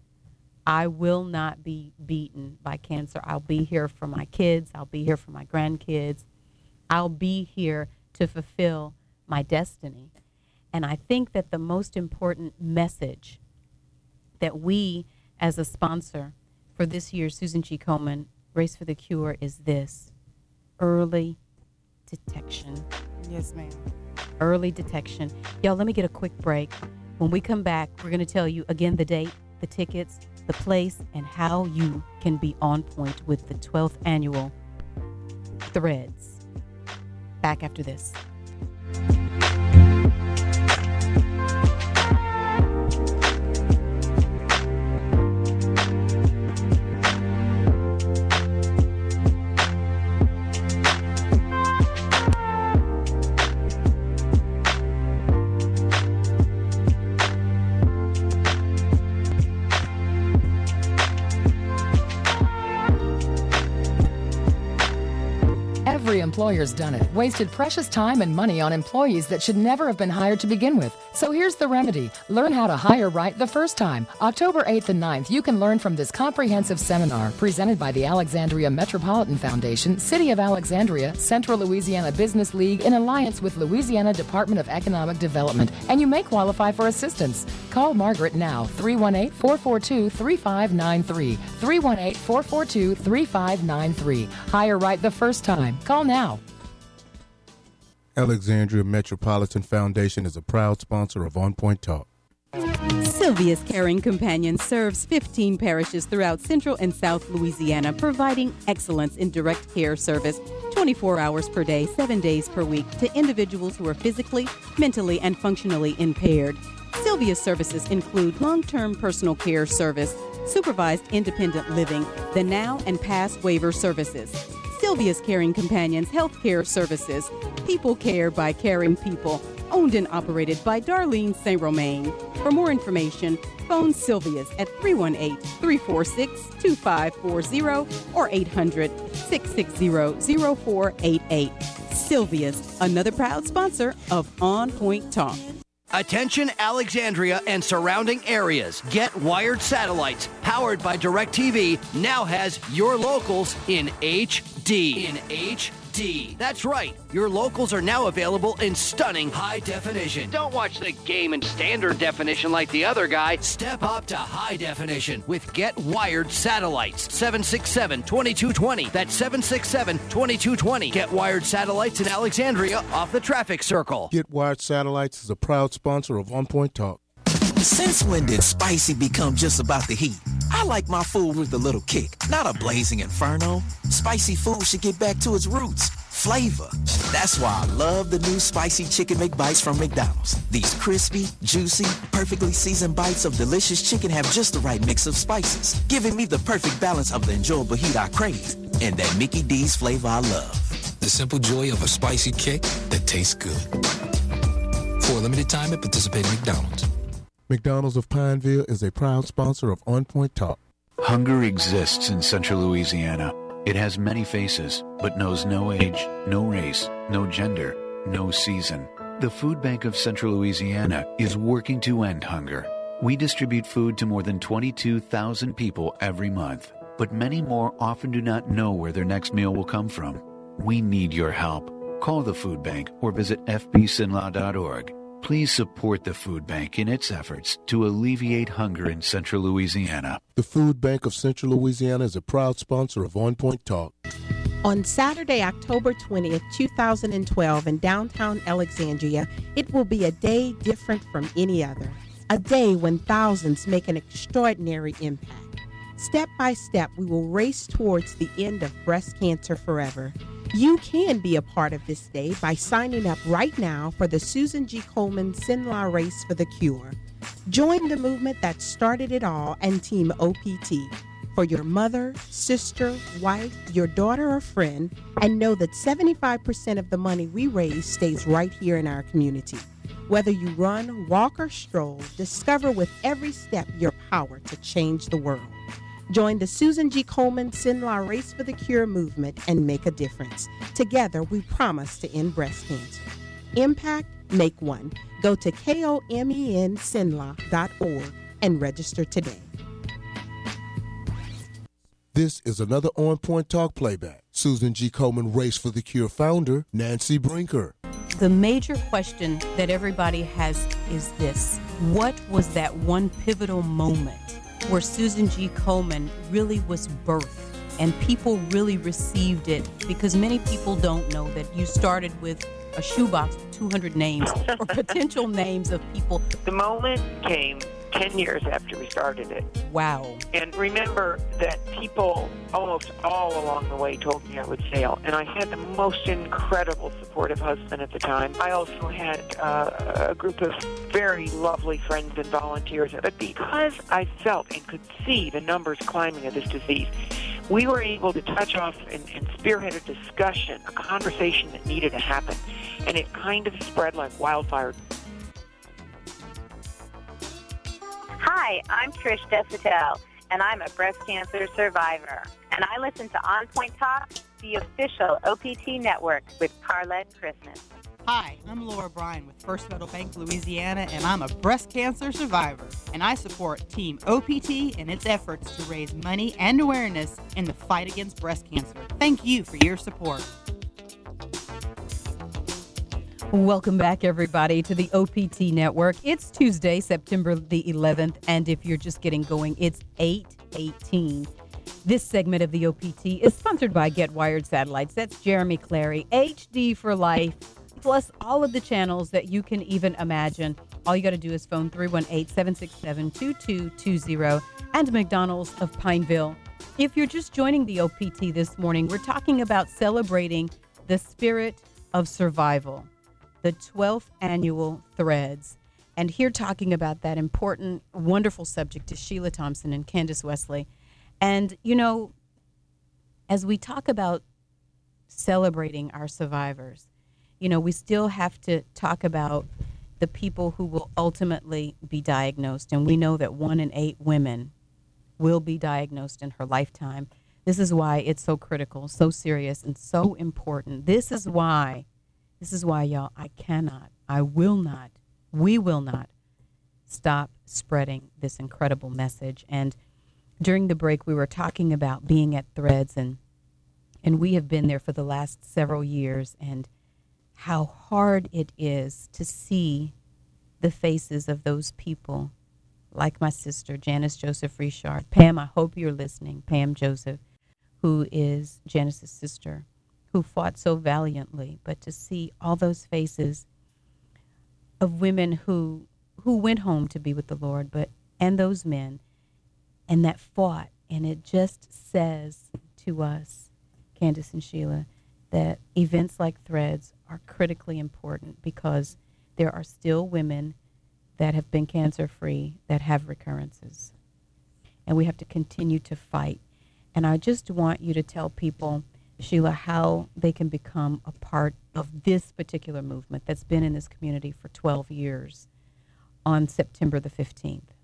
I will not be beaten by cancer. I'll be here for my kids. I'll be here for my grandkids. I'll be here to fulfill my destiny. And I think that the most important message that we, as a sponsor for this year's Susan G. Komen Race for the Cure, is this: early detection. yes, ma'am. Early detection. Y'all, let me get a quick break. When we come back, we're going to tell you again the date, the tickets, the place, and how you can be on point with the twelfth annual Threads. Back after this. Every employer's done it, wasted precious time and money on employees that should never have been hired to begin with. So here's the remedy. Learn how to hire right the first time. October eighth and ninth, you can learn from this comprehensive seminar presented by the Alexandria Metropolitan Foundation, City of Alexandria, Central Louisiana Business League in alliance with Louisiana Department of Economic Development, and you may qualify for assistance. Call Margaret now, three one eight, four four two, three five nine three, three one eight, four four two, three five nine three. Hire right the first time. Call now. Alexandria Metropolitan Foundation is a proud sponsor of On Point Talk. Sylvia's Caring Companion serves fifteen parishes throughout Central and South Louisiana, providing excellence in direct care service twenty-four hours per day, seven days per week to individuals who are physically, mentally, and functionally impaired. Sylvia's services include long-term personal care service, supervised independent living, the now and past waiver services, Sylvia's Caring Companions healthcare services, people care by caring people, Owned and operated by Darlene Saint Romain. For more information, phone Sylvia's at three one eight, three four six, two five four zero or eight hundred, six six zero, zero four eight eight. Sylvia's, another proud sponsor of On Point Talk. Attention Alexandria and surrounding areas. Get Wired Satellites, powered by DirecTV, now has your locals in H D. In H D. That's right. Your locals are now available in stunning high definition. Don't watch the game in standard definition like the other guy. Step up to high definition with Get Wired Satellites. seven six seven, two two two zero. That's seven six seven, two two two zero. Get Wired Satellites in Alexandria off the traffic circle. Get Wired Satellites is a proud sponsor of On Point Talk. Since when did spicy become just about the heat? I like my food with a little kick, not a blazing inferno. Spicy food should get back to its roots. Flavor. That's why I love the new Spicy Chicken McBites from McDonald's. These crispy, juicy, perfectly seasoned bites of delicious chicken have just the right mix of spices, giving me the perfect balance of the enjoyable heat I crave and that Mickey D's flavor I love. The simple joy of a spicy kick that tastes good. For a limited time at participating McDonald's. McDonald's of Pineville is a proud sponsor of On Point Talk. Hunger exists in central Louisiana. It has many faces, but knows no age, no race, no gender, no season. The Food Bank of Central Louisiana is working to end hunger. We distribute food to more than twenty-two thousand people every month, but many more often do not know where their next meal will come from. We need your help. Call the Food Bank or visit f b sinlaw dot org. Please support the Food Bank in its efforts to alleviate hunger in Central Louisiana. The Food Bank of Central Louisiana is a proud sponsor of On Point Talk. On Saturday, October twentieth, two thousand twelve, in downtown Alexandria, it will be a day different from any other. A day when thousands make an extraordinary impact. Step by step, we will race towards the end of breast cancer forever. You can be a part of this day by signing up right now for the Susan G. Komen Sinlaw Race for the Cure. Join the movement that started it all and Team O P T for your mother, sister, wife, your daughter, or friend, and know that seventy-five percent of the money we raise stays right here in our community. Whether you run, walk, or stroll, discover with every step your power to change the world. Join the Susan G. Komen Sinlaw Race for the Cure movement and make a difference. Together, we promise to end breast cancer. Impact, make one. Go to komen sinlaw dot org and register today. This is another On Point Talk playback. Susan G. Komen Race for the Cure founder, Nancy Brinker. The major question that everybody has is this: what was that one pivotal moment where Susan G. Komen really was birthed and people really received it? Because many people don't know that you started with a shoebox with two hundred names or potential names of people. The moment came ten years after we started it. Wow. And remember that people almost all along the way told me I would fail. And I had the most incredible supportive husband at the time. I also had uh, a group of very lovely friends and volunteers. But because I felt and could see the numbers climbing of this disease, we were able to touch off and, and spearhead a discussion, a conversation that needed to happen. And it kind of spread like wildfire. Hi, I'm Trish Desitel, and I'm a breast cancer survivor. And I listen to On Point Talk, the official O P T network with Carlette Christmas. Hi, I'm Laura Bryan with First Federal Bank Louisiana, and I'm a breast cancer survivor. And I support Team O P T in its efforts to raise money and awareness in the fight against breast cancer. Thank you for your support. Welcome back, everybody, to the O P T Network. It's Tuesday, September the eleventh, and if you're just getting going, it's eight eighteen. This segment of the O P T is sponsored by Get Wired Satellites. That's Jeremy Clary, H D for life, plus all of the channels that you can even imagine. All you got to do is phone three one eight, seven six seven, two two two zero and McDonald's of Pineville. If you're just joining the O P T this morning, we're talking about celebrating the spirit of survival, the twelfth annual Threads. And here talking about that important, wonderful subject is Sheila Thompson and Candace Wesley. And, you know, as we talk about celebrating our survivors, you know, we still have to talk about the people who will ultimately be diagnosed. And we know that one in eight women will be diagnosed in her lifetime. This is why it's so critical, so serious, and so important. This is why, this is why, y'all, I cannot, I will not, we will not stop spreading this incredible message. And during the break, we were talking about being at Threads, and and we have been there for the last several years, and how hard it is to see the faces of those people, like my sister, Janice Joseph Richard. Pam, I hope you're listening. Pam Joseph, who is Janice's sister, who fought so valiantly. But to see all those faces of women who who went home to be with the Lord, but and those men, and that fought, and it just says to us, Candace and Sheila, that events like Threads are critically important, because there are still women that have been cancer-free that have recurrences. And we have to continue to fight. And I just want you to tell people, Sheila, how they can become a part of this particular movement that's been in this community for twelve years on September the fifteenth.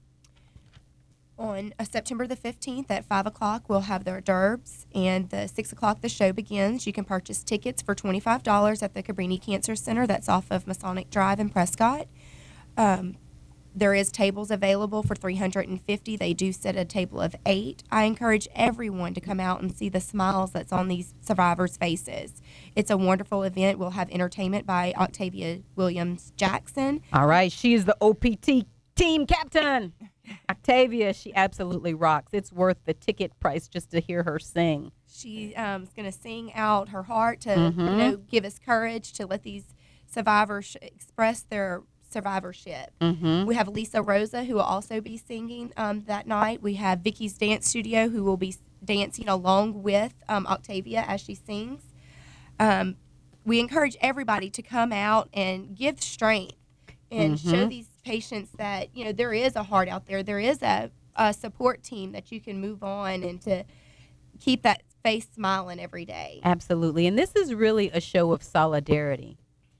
On uh, September the fifteenth at five o'clock, we'll have their derbs, and the six o'clock the show begins. You can purchase tickets for twenty-five dollars at the Cabrini Cancer Center. That's off of Masonic Drive in Prescott. Um, there is tables available for three hundred fifty dollars. They do set a table of eight. I encourage everyone to come out and see the smiles that's on these survivors' faces. It's a wonderful event. We'll have entertainment by Octavia Williams Jackson. All right, she is the O P T team captain. Octavia, she absolutely rocks. It's worth the ticket price just to hear her sing. She um, is going to sing out her heart to Mhm. you know, give us courage to let these survivors express their survivorship. Mhm. We have Lisa Rosa, who will also be singing um, that night. We have Vicky's Dance Studio, who will be dancing along with um, Octavia as she sings. Um, we encourage everybody to come out and give strength and Mhm. show these patients that, you know, there is a heart out there. There is a, a support team that you can move on and to keep that face smiling every day. Absolutely. And this is really a show of solidarity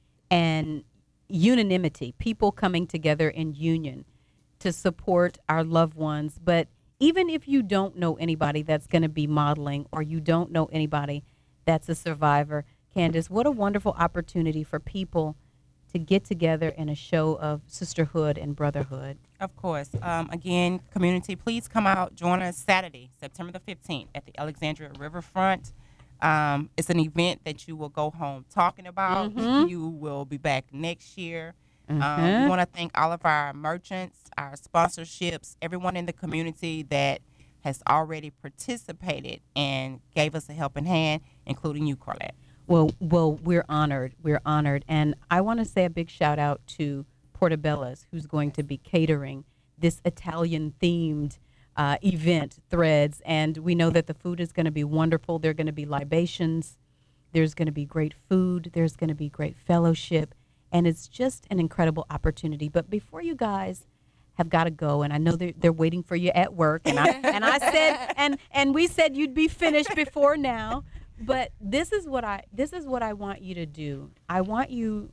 and unanimity, people coming together in union to support our loved ones. But even if you don't know anybody that's going to be modeling, or you don't know anybody that's a survivor, Candace, what a wonderful opportunity for people to get together in a show of sisterhood and brotherhood. Of course. Um, again, community, please come out, join us Saturday, September the fifteenth at the Alexandria Riverfront. Um, it's an event that you will go home talking about. Mhm. You will be back next year. Um, Mhm. we want to thank all of our merchants, our sponsorships, everyone in the community that has already participated and gave us a helping hand, including you, Carlette. Well, well, we're honored. We're honored. And I want to say a big shout out to Portobello's, who's going to be catering this Italian-themed uh, event, Threads. And we know that the food is going to be wonderful. There are going to be libations. There's going to be great food. There's going to be great fellowship. And it's just an incredible opportunity. But before you guys have got to go, and I know they're, they're waiting for you at work, and I and I said, and and we said you'd be finished before now. But this is what I this is what I want you to do. I want you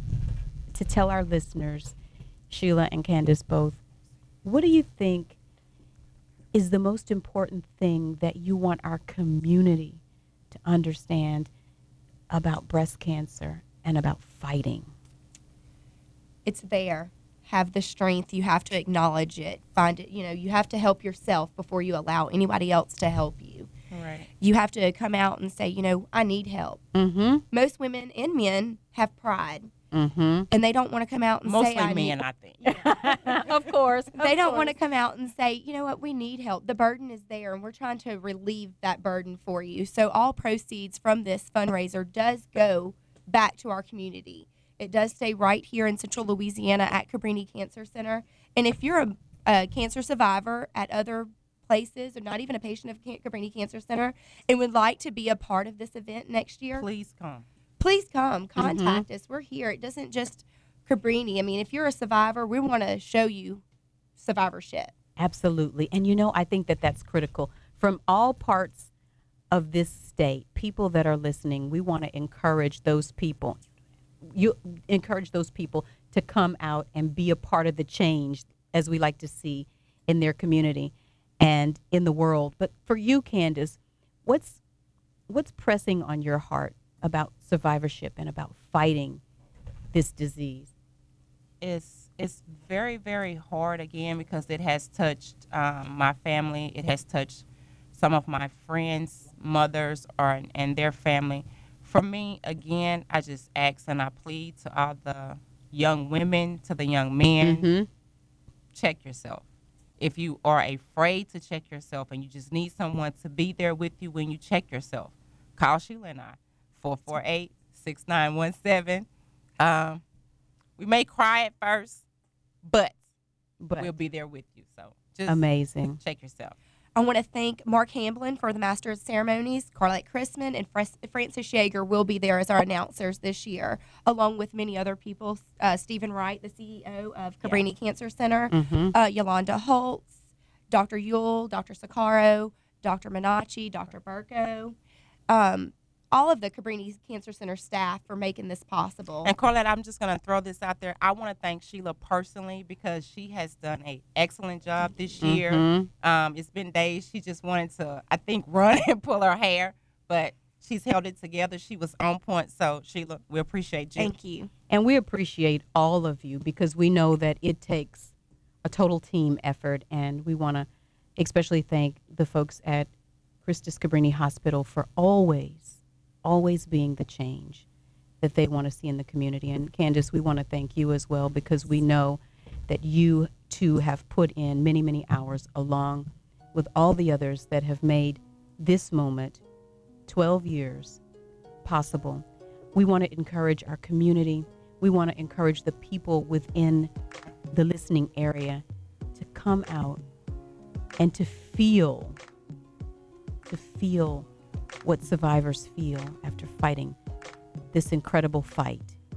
to tell our listeners, Sheila and Candace both, what do you think is the most important thing that you want our community to understand about breast cancer and about fighting? It's there. Have the strength. You have to acknowledge it. Find it. You know, you have to help yourself before you allow anybody else to help you. Right. You have to come out and say, you know, I need help. Mm-hmm. Most women and men have pride. Mm-hmm. And they don't want to come out and Mostly say, I men, need. I think. Of course. They don't want to come out and say, you know what, we need help. The burden is there, and we're trying to relieve that burden for you. So all proceeds from this fundraiser does go back to our community. It does stay right here in Central Louisiana at Cabrini Cancer Center. And if you're a, a cancer survivor at other places, or not even a patient of Cabrini Cancer Center, and would like to be a part of this event next year, Please come. please come. Contact us. We're here. It doesn't just Cabrini. I mean, if you're a survivor, we want to show you survivorship. Absolutely. And you know, I think that that's critical. From all parts of this state, people that are listening, we want to encourage those people. You encourage those people to come out and be a part of the change, as we like to see in their community and in the world. But for you, Candace, what's what's pressing on your heart about survivorship and about fighting this disease? It's it's very, very hard, again, because it has touched um, my family. It has touched some of my friends' mothers or and their family. For me, again, I just ask and I plead to all the young women, to the young men, Mm-hmm. check yourself. If you are afraid to check yourself and you just need someone to be there with you when you check yourself, call Sheila and I, four four eight, six nine one seven. Um, we may cry at first, but, But we'll be there with you. So just amazing. check yourself. I want to thank Mark Hamblin for the Master of Ceremonies. Carlette Chrisman and Fres- Francis Yeager will be there as our announcers this year, along with many other people. Uh, Stephen Wright, the C E O of Cabrini Yeah. Cancer Center, Mhm. uh, Yolanda Holtz, Doctor Yule, Doctor Sakaro, Doctor Minacci, Doctor Burko, um, all of the Cabrini Cancer Center staff for making this possible. And Carlette, I'm just going to throw this out there. I want to thank Sheila personally because she has done an excellent job this year. Mhm. Um, it's been days she just wanted to, I think, run and pull her hair, but she's held it together. She was on point. So, Sheila, we appreciate you. Thank you. And we appreciate all of you because we know that it takes a total team effort. And we want to especially thank the folks at Christus Cabrini Hospital for always, always being the change that they want to see in the community. And Candace, we want to thank you as well because we know that you too have put in many, many hours along with all the others that have made this moment, twelve years, possible. We want to encourage our community. We want to encourage the people within the listening area to come out and to feel, to feel what survivors feel after fighting this incredible fight.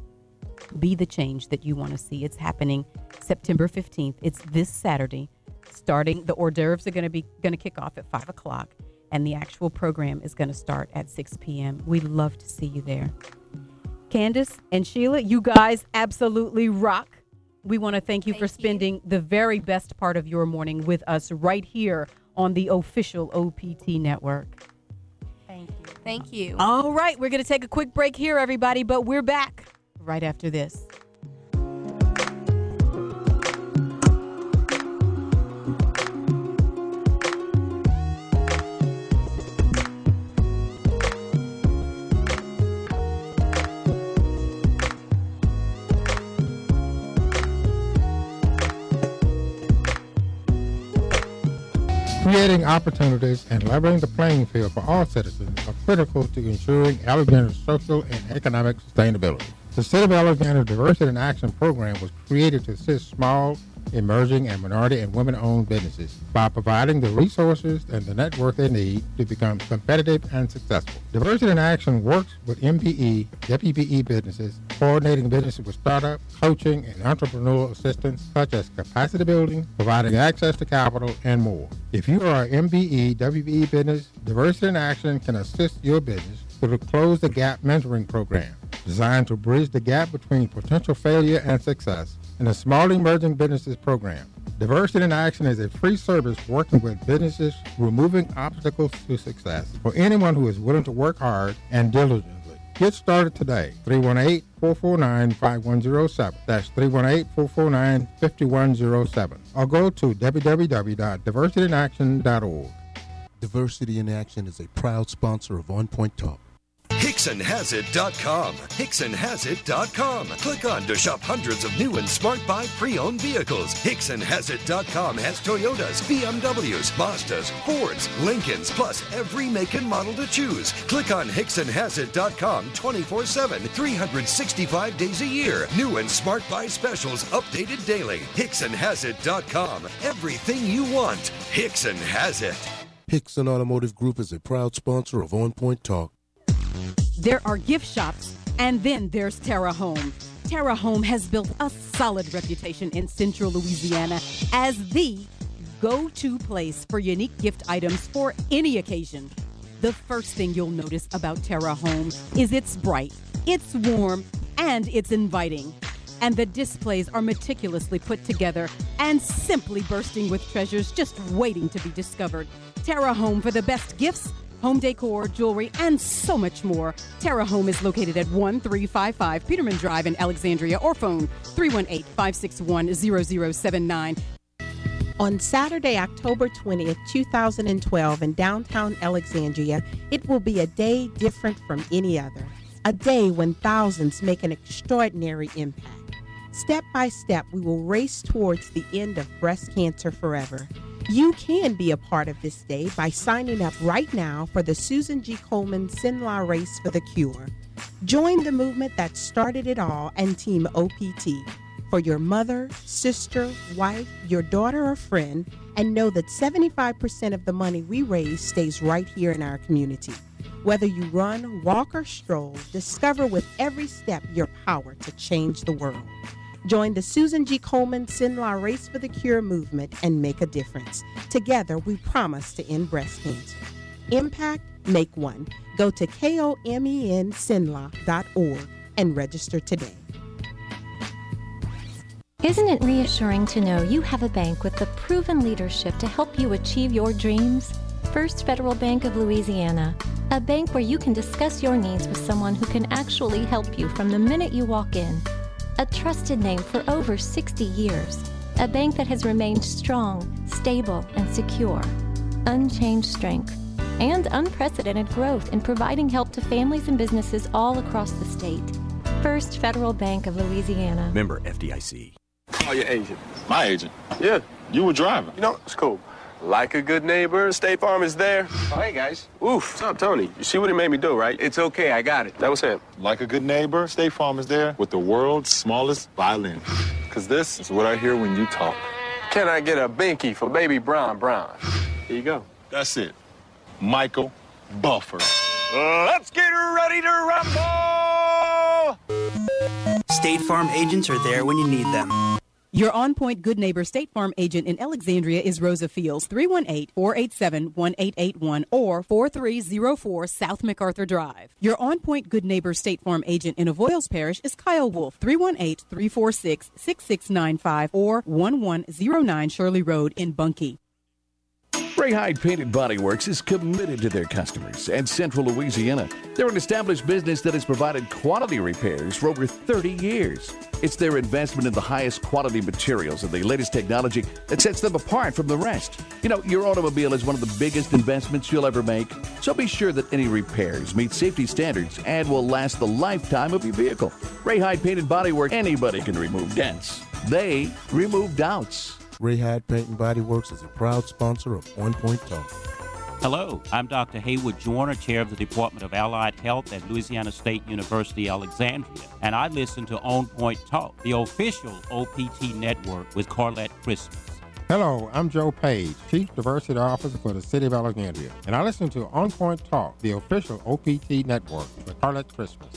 Be the change that you want to see. It's happening September fifteenth. It's this Saturday. Starting, the hors d'oeuvres are going to be going to kick off at five o'clock, and the actual program is going to start at six p.m. We'd love to see you there. Candace and Sheila, you guys absolutely rock. We want to thank you Thank for spending you. the very best part of your morning with us right here on the official O P T network. Thank you. Thank you. All right, we're going to take a quick break here, everybody, but we're back right after this. Creating opportunities and leveling the playing field for all citizens are critical to ensuring Alexander's social and economic sustainability. The City of Alexander Diversity in Action program was created to assist small, emerging, and minority and women-owned businesses by providing the resources and the network they need to become competitive and successful. Diversity in Action works with M B E, W B E businesses, coordinating businesses with startup, coaching, and entrepreneurial assistance such as capacity building, providing access to capital, and more. If you are an M B E, W B E business, Diversity in Action can assist your business through the Close the Gap mentoring program, designed to bridge the gap between potential failure and success, and the Small Emerging Businesses Program. Diversity in Action is a free service working with businesses, removing obstacles to success for anyone who is willing to work hard and diligently. Get started today. three one eight, four four nine, five one zero seven. That's three one eight, four four nine, five one zero seven. Or go to w w w dot diversity in action dot org. Diversity in Action is a proud sponsor of On Point Talk. Hickson Has It dot com. Hickson Has It dot com. Click on to shop hundreds of new and smart buy pre-owned vehicles. Hickson Has It dot com has Toyotas, B M Ws, Mazdas, Fords, Lincolns, plus every make and model to choose. Click on Hickson Has It dot com twenty-four seven, three hundred sixty-five days a year. New and smart buy specials updated daily. Hickson Has It dot com. Everything you want. Hickson has it. Hickson Automotive Group is a proud sponsor of On Point Talk. There are gift shops, and then there's Terra Home. Terra Home has built a solid reputation in Central Louisiana as the go-to place for unique gift items for any occasion. The first thing you'll notice about Terra Home is it's bright, it's warm, and it's inviting. And the displays are meticulously put together and simply bursting with treasures just waiting to be discovered. Terra Home for the best gifts, home decor, jewelry, and so much more. Terra Home is located at one three five five Peterman Drive in Alexandria, or phone three one eight, five six one, zero zero seven nine. On Saturday, October twentieth, two thousand twelve, in downtown Alexandria, it will be a day different from any other. A day when thousands make an extraordinary impact. Step by step, we will race towards the end of breast cancer forever. You can be a part of this day by signing up right now for the Susan G. Komen Sinlaw Race for the Cure. Join the movement that started it all and Team O P T. For your mother, sister, wife, your daughter, or friend, and know that seventy-five percent of the money we raise stays right here in our community. Whether you run, walk, or stroll, discover with every step your power to change the world. Join the Susan G. Komen Sinlaw Race for the Cure movement and make a difference. Together, we promise to end breast cancer. Impact, make one. Go to komen sinlaw dot org and register today. Isn't it reassuring to know you have a bank with the proven leadership to help you achieve your dreams? First Federal Bank of Louisiana, a bank where you can discuss your needs with someone who can actually help you from the minute you walk in. A trusted name for over sixty years, a bank that has remained strong, stable, and secure. Unchanged strength and unprecedented growth in providing help to families and businesses all across the state. First Federal Bank of Louisiana. Member F D I C. Oh, your agent. My agent? Yeah. You were driving. You know, it's cool. Like a good neighbor, State Farm is there. Oh, hey, guys. Oof. What's up, Tony? You see what he made me do, right? It's okay, I got it. That was him. Like a good neighbor, State Farm is there with the world's smallest violin. Because this is what I hear when you talk. Can I get a binky for baby Brown Brown? Here you go. That's it. Michael Buffer. Uh, let's get ready to rumble! State Farm agents are there when you need them. Your on-point Good Neighbor State Farm agent in Alexandria is Rosa Fields, three one eight, four eight seven, one eight eight one or four three zero four South MacArthur Drive. Your on-point Good Neighbor State Farm agent in Avoyles Parish is Kyle Wolf, three one eight, three four six, six six nine five or one one zero nine Shirley Road in Bunkie. Ray Hyde Painted Body Works is committed to their customers and Central Louisiana. They're an established business that has provided quality repairs for over thirty years. It's their investment in the highest quality materials and the latest technology that sets them apart from the rest. You know, your automobile is one of the biggest investments you'll ever make, so be sure that any repairs meet safety standards and will last the lifetime of your vehicle. Ray Hyde Painted Body Works, anybody can remove dents. They remove doubts. Ray Hyde Paint and Body Works is a proud sponsor of On Point Talk. Hello, I'm Doctor Haywood Joyner, Chair of the Department of Allied Health at Louisiana State University, Alexandria, and I listen to On Point Talk, the official O P T network with Carlette Christmas. Hello, I'm Joe Page, Chief Diversity Officer for the City of Alexandria, and I listen to On Point Talk, the official O P T network with Carlette Christmas.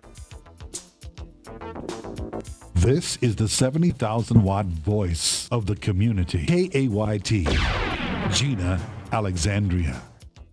This is the seventy thousand watt voice of the community. K A Y T, Gina, Alexandria.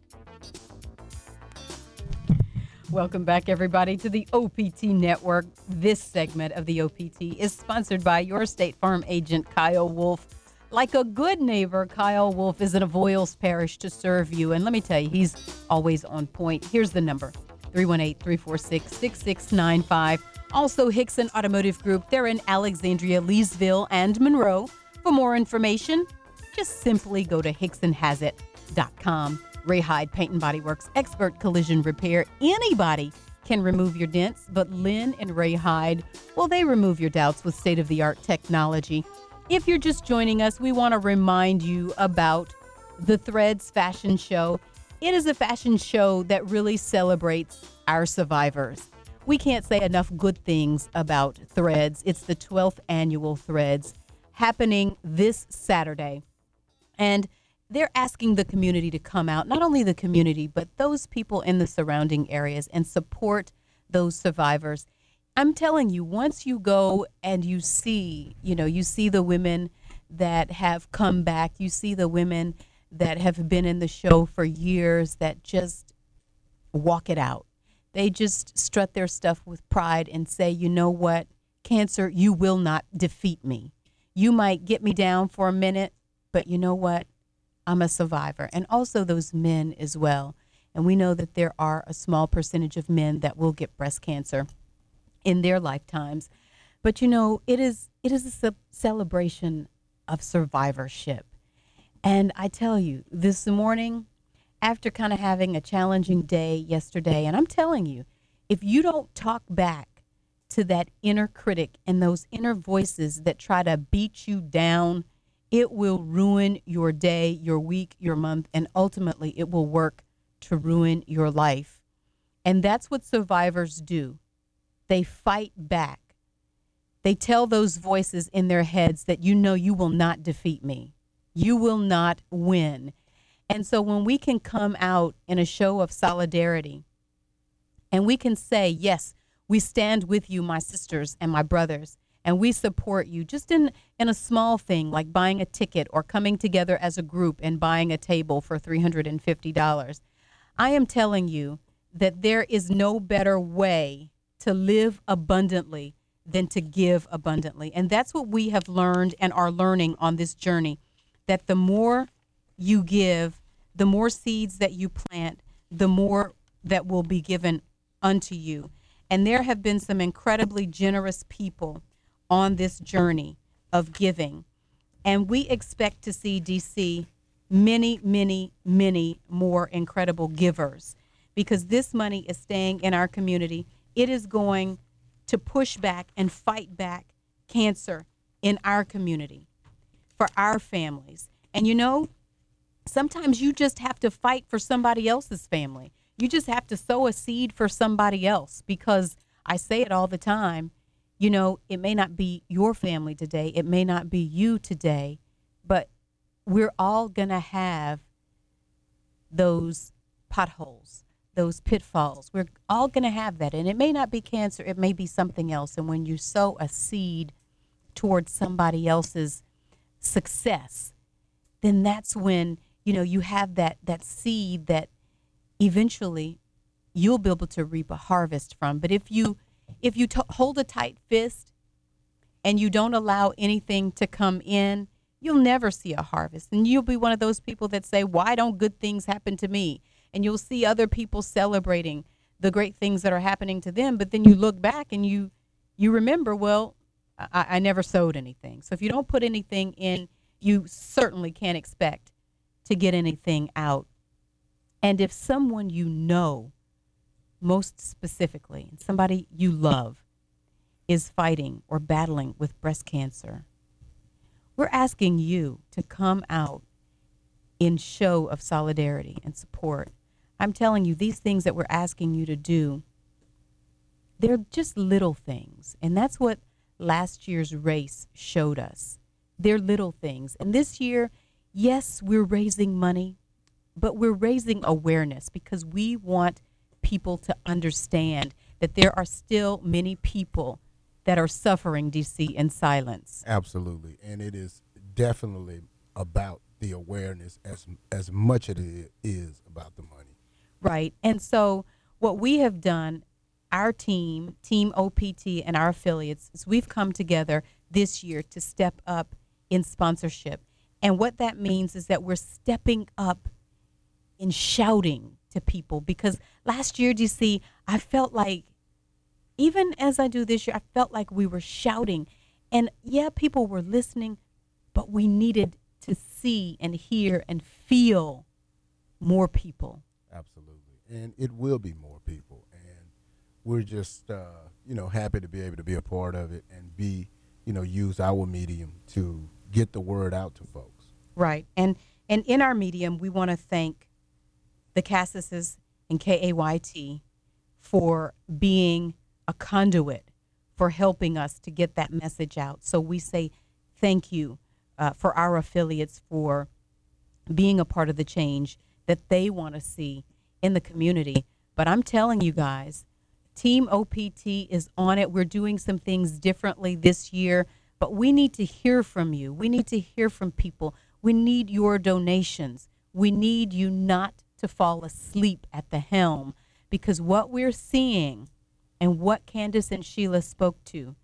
Welcome back, everybody, to the O P T Network. This segment of the O P T is sponsored by your State Farm agent, Kyle Wolf. Like a good neighbor, Kyle Wolf is in Avoyles Parish to serve you. And let me tell you, he's always on point. Here's the number, three one eight, three four six, six six nine five. Also, Hickson Automotive Group. They're in Alexandria, Leesville, and Monroe. For more information, just simply go to hickson has it dot com. Ray Hyde Paint and Body Works, expert collision repair. Anybody can remove your dents, but Lynn and Ray Hyde, well, they remove your doubts with state-of-the-art technology. If you're just joining us, we want to remind you about the Threads Fashion Show. It is a fashion show that really celebrates our survivors. We can't say enough good things about Threads. It's the twelfth annual Threads happening this Saturday. And they're asking the community to come out, not only the community, but those people in the surrounding areas and support those survivors. I'm telling you, once you go and you see, you know, you see the women that have come back, you see the women that have been in the show for years that just walk it out. They just strut their stuff with pride and say, you know what, cancer, you will not defeat me. You might get me down for a minute, but you know what? I'm a survivor. And also those men as well. And we know that there are a small percentage of men that will get breast cancer in their lifetimes. But, you know, it is it is a ce- celebration of survivorship. And I tell you, this morning, after kind of having a challenging day yesterday, and I'm telling you, if you don't talk back to that inner critic and those inner voices that try to beat you down, it will ruin your day, your week, your month, and ultimately it will work to ruin your life. And that's what survivors do. They fight back. They tell those voices in their heads that, you know, you will not defeat me. You will not win. And so when we can come out in a show of solidarity and we can say, yes, we stand with you, my sisters and my brothers, and we support you just in, in a small thing like buying a ticket or coming together as a group and buying a table for three hundred fifty dollars. I am telling you that there is no better way to live abundantly than to give abundantly. And that's what we have learned and are learning on this journey, that the more you give, the more seeds that you plant, the more that will be given unto you. And there have been some incredibly generous people on this journey of giving. And we expect to see, D C, many, many, many more incredible givers, because this money is staying in our community. It is going to push back and fight back cancer in our community, for our families. And you know, sometimes you just have to fight for somebody else's family. You just have to sow a seed for somebody else, because I say it all the time, you know, it may not be your family today, it may not be you today, but we're all going to have those potholes, those pitfalls. We're all going to have that. And it may not be cancer, it may be something else. And when you sow a seed towards somebody else's success, then that's when, you know, you have that that seed that eventually you'll be able to reap a harvest from. But if you if you t- hold a tight fist and you don't allow anything to come in, you'll never see a harvest. And you'll be one of those people that say, why don't good things happen to me? And you'll see other people celebrating the great things that are happening to them. But then you look back and you you remember, well, I, I never sowed anything. So if you don't put anything in, you certainly can't expect to get anything out. And if someone you know, most specifically, somebody you love, is fighting or battling with breast cancer, we're asking you to come out in show of solidarity and support. I'm telling you, these things that we're asking you to do, they're just little things. And that's what last year's race showed us. They're little things. And this year, yes, we're raising money, but we're raising awareness, because we want people to understand that there are still many people that are suffering, D C, in silence. Absolutely. And it is definitely about the awareness as as much as it is about the money. Right. And so what we have done, our team, Team O P T, and our affiliates, is we've come together this year to step up in sponsorship. And what that means is that we're stepping up in shouting to people, because last year, D C, I felt like, even as I do this year, I felt like we were shouting. And yeah, people were listening, but we needed to see and hear and feel more people. Absolutely. And it will be more people. And we're just, uh, you know, happy to be able to be a part of it and be, you know, use our medium to get the word out to folks. Right. And and in our medium, we want to thank the Cassises and K A Y T for being a conduit for helping us to get that message out. So we say thank you uh, for our affiliates for being a part of the change that they want to see in the community. But I'm telling you guys, Team O P T is on it. We're doing some things differently this year, but we need to hear from you. We need to hear from people. We need your donations. We need you not to fall asleep at the helm, because what we're seeing and what Candace and Sheila spoke to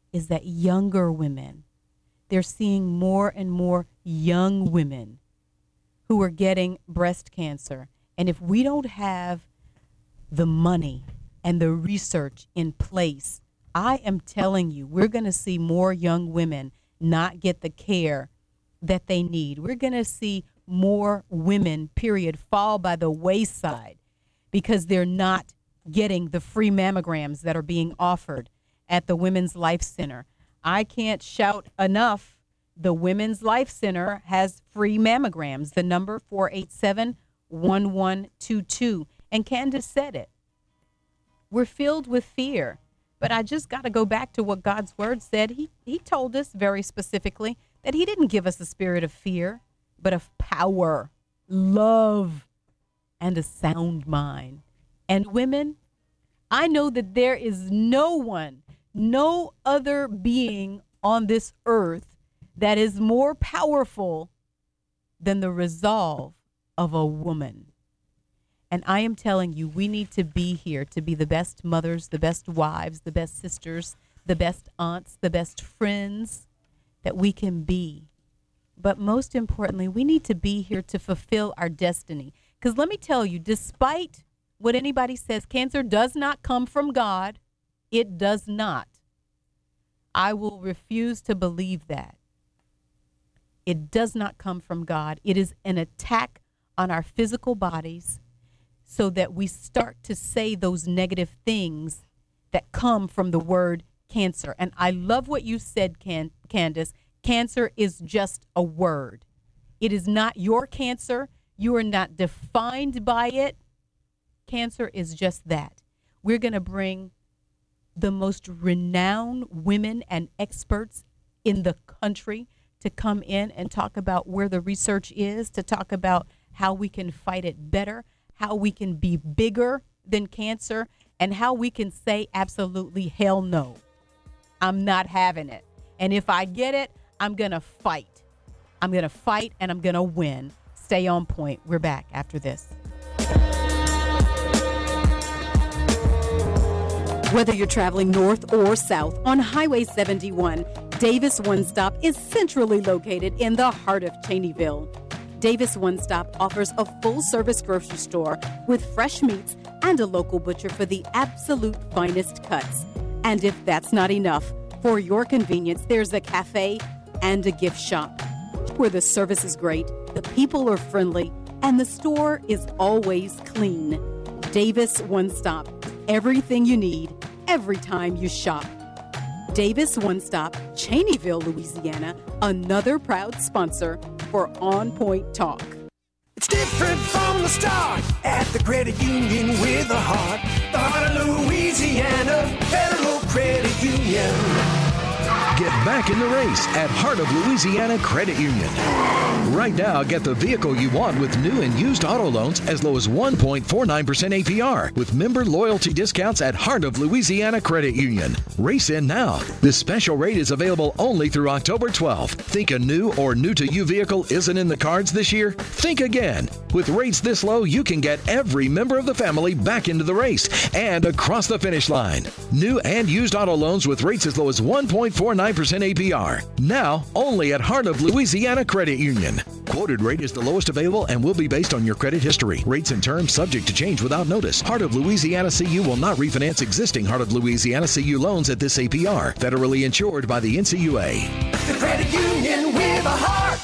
is that younger women, they're seeing more and more young women who are getting breast cancer. And if we don't have the money and the research in place, I am telling you, we're going to see more young women not get the care that they need. We're going to see more women, period, fall by the wayside because they're not getting the free mammograms that are being offered at the Women's Life Center. I can't shout enough. The Women's Life Center has free mammograms. The number four eight seven, one one two two. And Candace said it. We're filled with fear. But I just got to go back to what God's word said. He he told us very specifically that he didn't give us a spirit of fear, but of power, love, and a sound mind. And women, I know that there is no one, no other being on this earth that is more powerful than the resolve of a woman. And I am telling you, we need to be here to be the best mothers, the best wives, the best sisters, the best aunts, the best friends that we can be. But most importantly, we need to be here to fulfill our destiny. Because let me tell you, despite what anybody says, cancer does not come from God. It does not. I will refuse to believe that. It does not come from God. It is an attack on our physical bodies, so that we start to say those negative things that come from the word cancer. And I love what you said, Can- Candace. Cancer is just a word. It is not your cancer. You are not defined by it. Cancer is just that. We're going to bring the most renowned women and experts in the country to come in and talk about where the research is, to talk about how we can fight it better, how we can be bigger than cancer, and how we can say absolutely hell no. I'm not having it. And if I get it, I'm going to fight. I'm going to fight and I'm going to win. Stay on point. We're back after this. Whether you're traveling north or south on Highway seventy-one, Davis One Stop is centrally located in the heart of Cheneyville. Davis One Stop offers a full-service grocery store with fresh meats and a local butcher for the absolute finest cuts. And if that's not enough, for your convenience, there's a cafe and a gift shop where the service is great, the people are friendly, and the store is always clean. Davis One Stop. Everything you need, every time you shop. Davis One Stop, Cheneyville, Louisiana, another proud sponsor for On Point Talk. It's different from the start at the credit union with a heart. The heart of Louisiana, Federal Credit Union. Get back in the race at Heart of Louisiana Credit Union. Right now, get the vehicle you want with new and used auto loans as low as one point four nine percent A P R with member loyalty discounts at Heart of Louisiana Credit Union. Race in now. This special rate is available only through October twelfth. Think a new or new-to-you vehicle isn't in the cards this year? Think again. With rates this low, you can get every member of the family back into the race and across the finish line. New and used auto loans with rates as low as one point four nine percent A P R. Now, only at Heart of Louisiana Credit Union. Quoted rate is the lowest available and will be based on your credit history. Rates and terms subject to change without notice. Heart of Louisiana C U will not refinance existing Heart of Louisiana C U loans at this A P R. Federally insured by the N C U A. The credit union with a heart.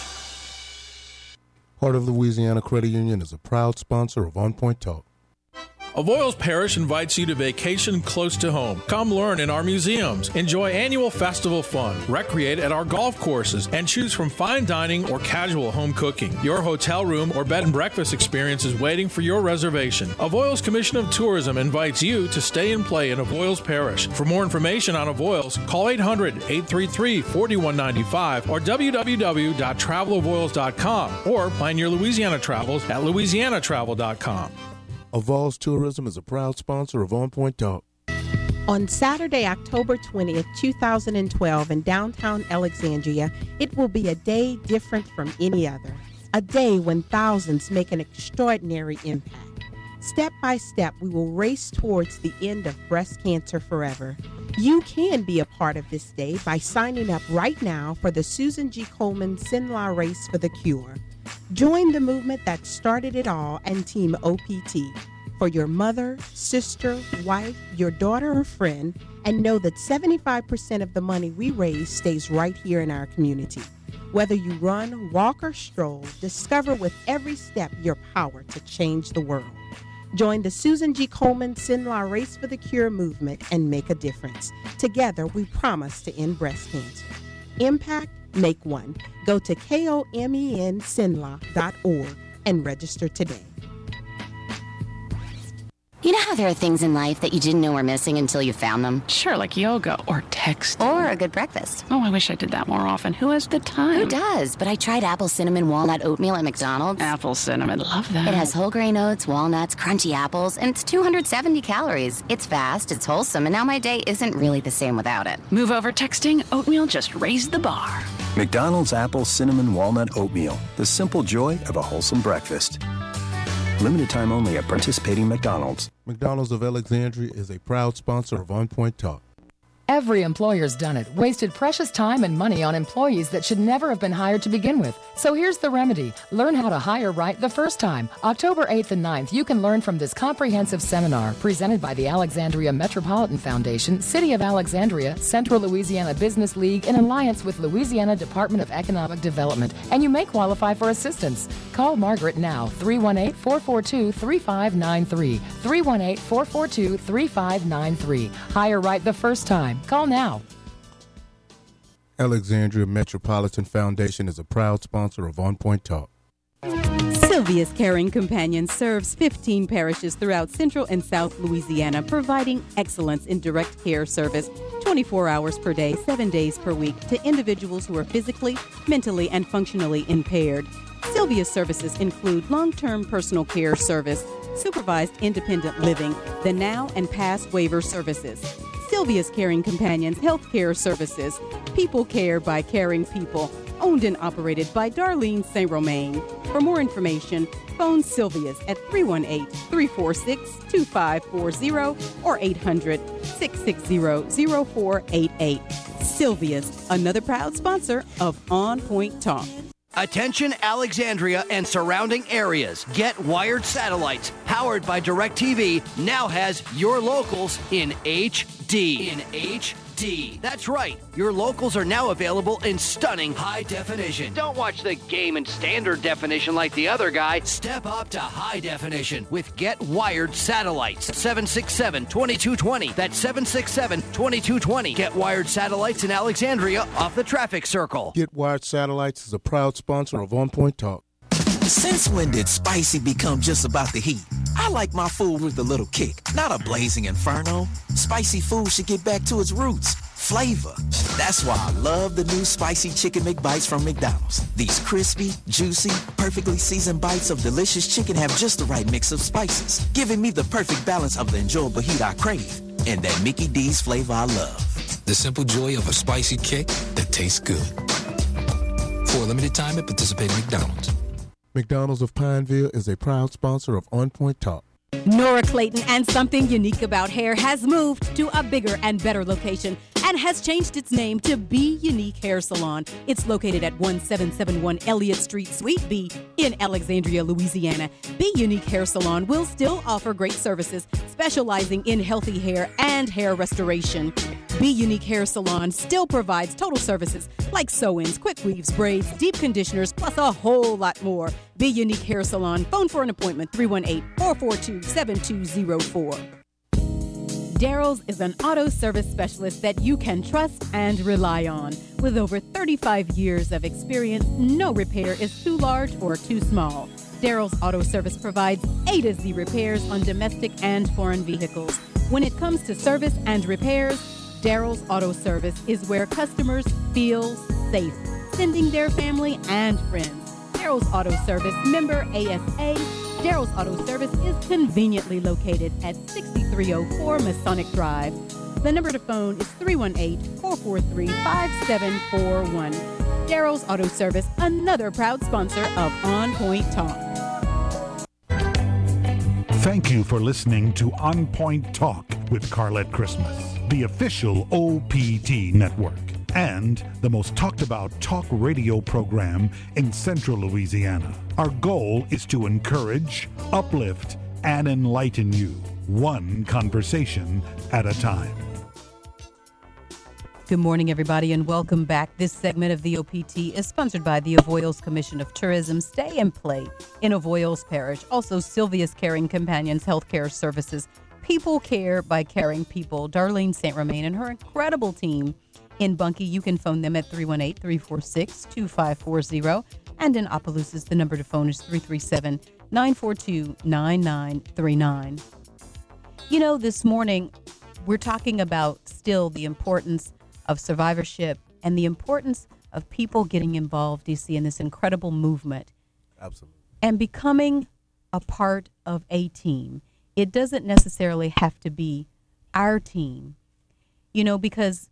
Heart of Louisiana Credit Union is a proud sponsor of On Point Talk. Avoyelles Parish invites you to vacation close to home. Come learn in our museums, enjoy annual festival fun, recreate at our golf courses, and choose from fine dining or casual home cooking. Your hotel room or bed and breakfast experience is waiting for your reservation. Avoyelles Commission of Tourism invites you to stay and play in Avoyelles Parish. For more information on Avoyelles, call eight hundred, eight three three, four one nine five or w w w dot travel avoyelles dot com or plan your Louisiana travels at louisiana travel dot com. Avoyelles Tourism is a proud sponsor of On Point Talk. On Saturday, October twentieth, two thousand twelve, in downtown Alexandria, it will be a day different from any other. A day when thousands make an extraordinary impact. Step by step, we will race towards the end of breast cancer forever. You can be a part of this day by signing up right now for the Susan G. Komen Sinla Race for the Cure. Join the movement that started it all and Team O P T for your mother, sister, wife, your daughter, or friend, and know that seventy-five percent of the money we raise stays right here in our community. Whether you run, walk, or stroll, discover with every step your power to change the world. Join the Susan G. Komen Sinla Race for the Cure movement and make a difference. Together, we promise to end breast cancer. Impact, make one. Go to komen sinla dot org and register today. You know how there are things in life that you didn't know were missing until you found them? Sure, like yoga or text. Or a good breakfast. Oh, I wish I did that more often. Who has the time? Who does? But I tried apple cinnamon walnut oatmeal at McDonald's. Apple cinnamon, love that. It has whole grain oats, walnuts, crunchy apples, and it's two hundred seventy calories. It's fast, it's wholesome, and now my day isn't really the same without it. Move over texting, oatmeal just raised the bar. McDonald's apple cinnamon walnut oatmeal. The simple joy of a wholesome breakfast. Limited time only at participating McDonald's. McDonald's of Alexandria is a proud sponsor of On Point Talk. Every employer's done it, wasted precious time and money on employees that should never have been hired to begin with. So here's the remedy. Learn how to hire right the first time. October eighth and ninth, you can learn from this comprehensive seminar presented by the Alexandria Metropolitan Foundation, City of Alexandria, Central Louisiana Business League in alliance with Louisiana Department of Economic Development. And you may qualify for assistance. Call Margaret now, three one eight, four four two, three five nine three, three one eight, four four two, three five nine three. Hire right the first time. Call now. Alexandria Metropolitan Foundation is a proud sponsor of On Point Talk. Sylvia's Caring Companion serves fifteen parishes throughout Central and South Louisiana, providing excellence in direct care service twenty-four hours per day, seven days per week to individuals who are physically, mentally, and functionally impaired. Sylvia's services include long-term personal care service, supervised independent living, the now and past waiver services, Sylvia's Caring Companions Healthcare Services, People Care by Caring People, owned and operated by Darlene Saint Romain. For more information, phone Sylvia's at three one eight, three four six, two five four zero or eight hundred, six six zero, zero four eight eight. Sylvia's, another proud sponsor of On Point Talk. Attention Alexandria and surrounding areas. Get Wired Satellites, powered by DirecTV, now has your locals in H D. In H D. That's right. Your locals are now available in stunning high definition. Don't watch the game in standard definition like the other guy. Step up to high definition with Get Wired Satellites. seven six seven, two two two zero. That's seven six seven, two two two zero. Get Wired Satellites in Alexandria off the traffic circle. Get Wired Satellites is a proud sponsor of On Point Talk. Since when did spicy become just about the heat? I like my food with a little kick, not a blazing inferno. Spicy food should get back to its roots. Flavor. That's why I love the new Spicy Chicken McBites from McDonald's. These crispy, juicy, perfectly seasoned bites of delicious chicken have just the right mix of spices, giving me the perfect balance of the enjoyable heat I crave and that Mickey D's flavor I love. The simple joy of a spicy kick that tastes good. For a limited time at participating McDonald's. McDonald's of Pineville is a proud sponsor of On Point Talk. Nora Clayton and Something Unique About Hair has moved to a bigger and better location and has changed its name to Be Unique Hair Salon. It's located at one seven seven one Elliott Street, Suite B in Alexandria, Louisiana. Be Unique Hair Salon will still offer great services, specializing in healthy hair and hair restoration. Be Unique Hair Salon still provides total services like sew-ins, quick weaves, braids, deep conditioners, plus a whole lot more. Be Unique Hair Salon. Phone for an appointment, three one eight, four four two, seven two zero four. Daryl's is an auto service specialist that you can trust and rely on. With over thirty-five years of experience, no repair is too large or too small. Daryl's Auto Service provides A to Z repairs on domestic and foreign vehicles. When it comes to service and repairs, Daryl's Auto Service is where customers feel safe, sending their family and friends. Daryl's Auto Service, member A S A. Daryl's Auto Service is conveniently located at sixty-three oh four Masonic Drive. The number to phone is three one eight, four four three, five seven four one. Daryl's Auto Service, another proud sponsor of On Point Talk. Thank you for listening to On Point Talk with Carlette Christmas, the official O P T network, and the most talked about talk radio program in Central Louisiana. Our goal is to encourage, uplift, and enlighten you, one conversation at a time. Good morning, everybody, and welcome back. This segment of the O P T is sponsored by the Avoyelles Commission of Tourism. Stay and play in Avoyelles Parish. Also, Sylvia's Caring Companions Healthcare Services. People care by caring people. Darlene Saint Romain and her incredible team in Bunkie. You can phone them at three one eight, three four six, two five four zero. And in Opelousas, the number to phone is three three seven, nine four two, nine nine three nine. You know, this morning, we're talking about still the importance of survivorship and the importance of people getting involved, D C, in this incredible movement. Absolutely. And becoming a part of a team. It doesn't necessarily have to be our team, you know, because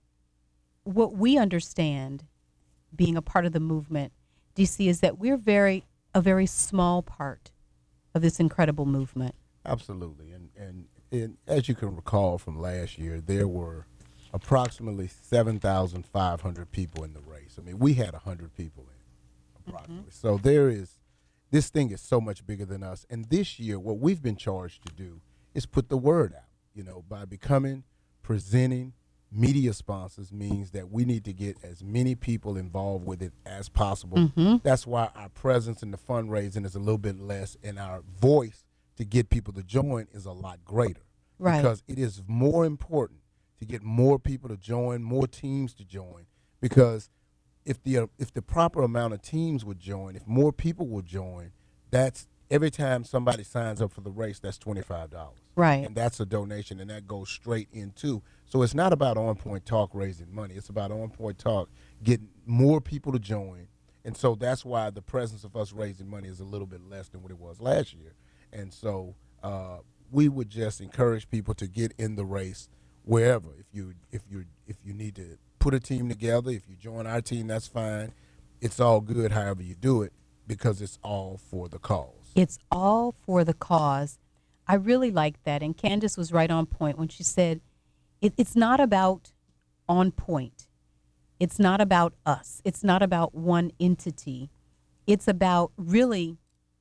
what we understand being a part of the movement, D C, is that we're very a very small part of this incredible movement. Absolutely. And, and, and as you can recall from last year, there were approximately seven thousand five hundred people in the race. I mean, we had one hundred people in, approximately. Mm-hmm. So there is, this thing is so much bigger than us. And this year, what we've been charged to do is put the word out. You know, by becoming, presenting media sponsors means that we need to get as many people involved with it as possible. Mm-hmm. That's why our presence in the fundraising is a little bit less, and our voice to get people to join is a lot greater. Right. Because it is more important to get more people to join, more teams to join, because if the uh, if the proper amount of teams would join, if more people would join, that's every time somebody signs up for the race, that's twenty-five dollars. Right. And that's a donation, and that goes straight into. So it's not about On Point Talk raising money. It's about On Point Talk getting more people to join. And so that's why the presence of us raising money is a little bit less than what it was last year. And so uh, we would just encourage people to get in the race wherever. If you if you if you need to put a team together, if you join our team, that's fine. It's all good however you do it, because it's all for the cause. It's all for the cause. I really like that. And Candace was right on point when she said it, it's not about On Point. It's not about us. It's not about one entity. It's about really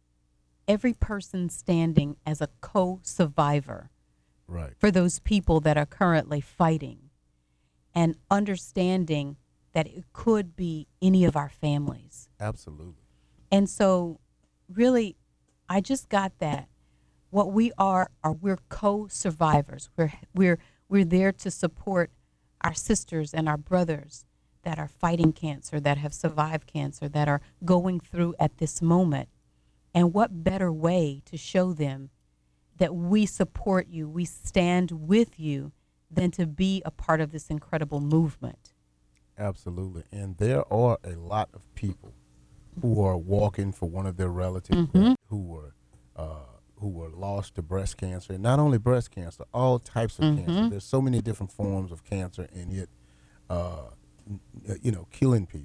every person standing as a co-survivor. Right. For those people that are currently fighting, and understanding that it could be any of our families. Absolutely. And so really, I just got that. What we are, are we're co-survivors. We're, we're, we're there to support our sisters and our brothers that are fighting cancer, that have survived cancer, that are going through at this moment. And what better way to show them that we support you, we stand with you, than to be a part of this incredible movement. Absolutely. And there are a lot of people who are walking for one of their relatives Mm-hmm. who were uh, who were lost to breast cancer. And not only breast cancer, all types of Mm-hmm. cancer. There's so many different forms of cancer, and yet, uh, you know, killing people.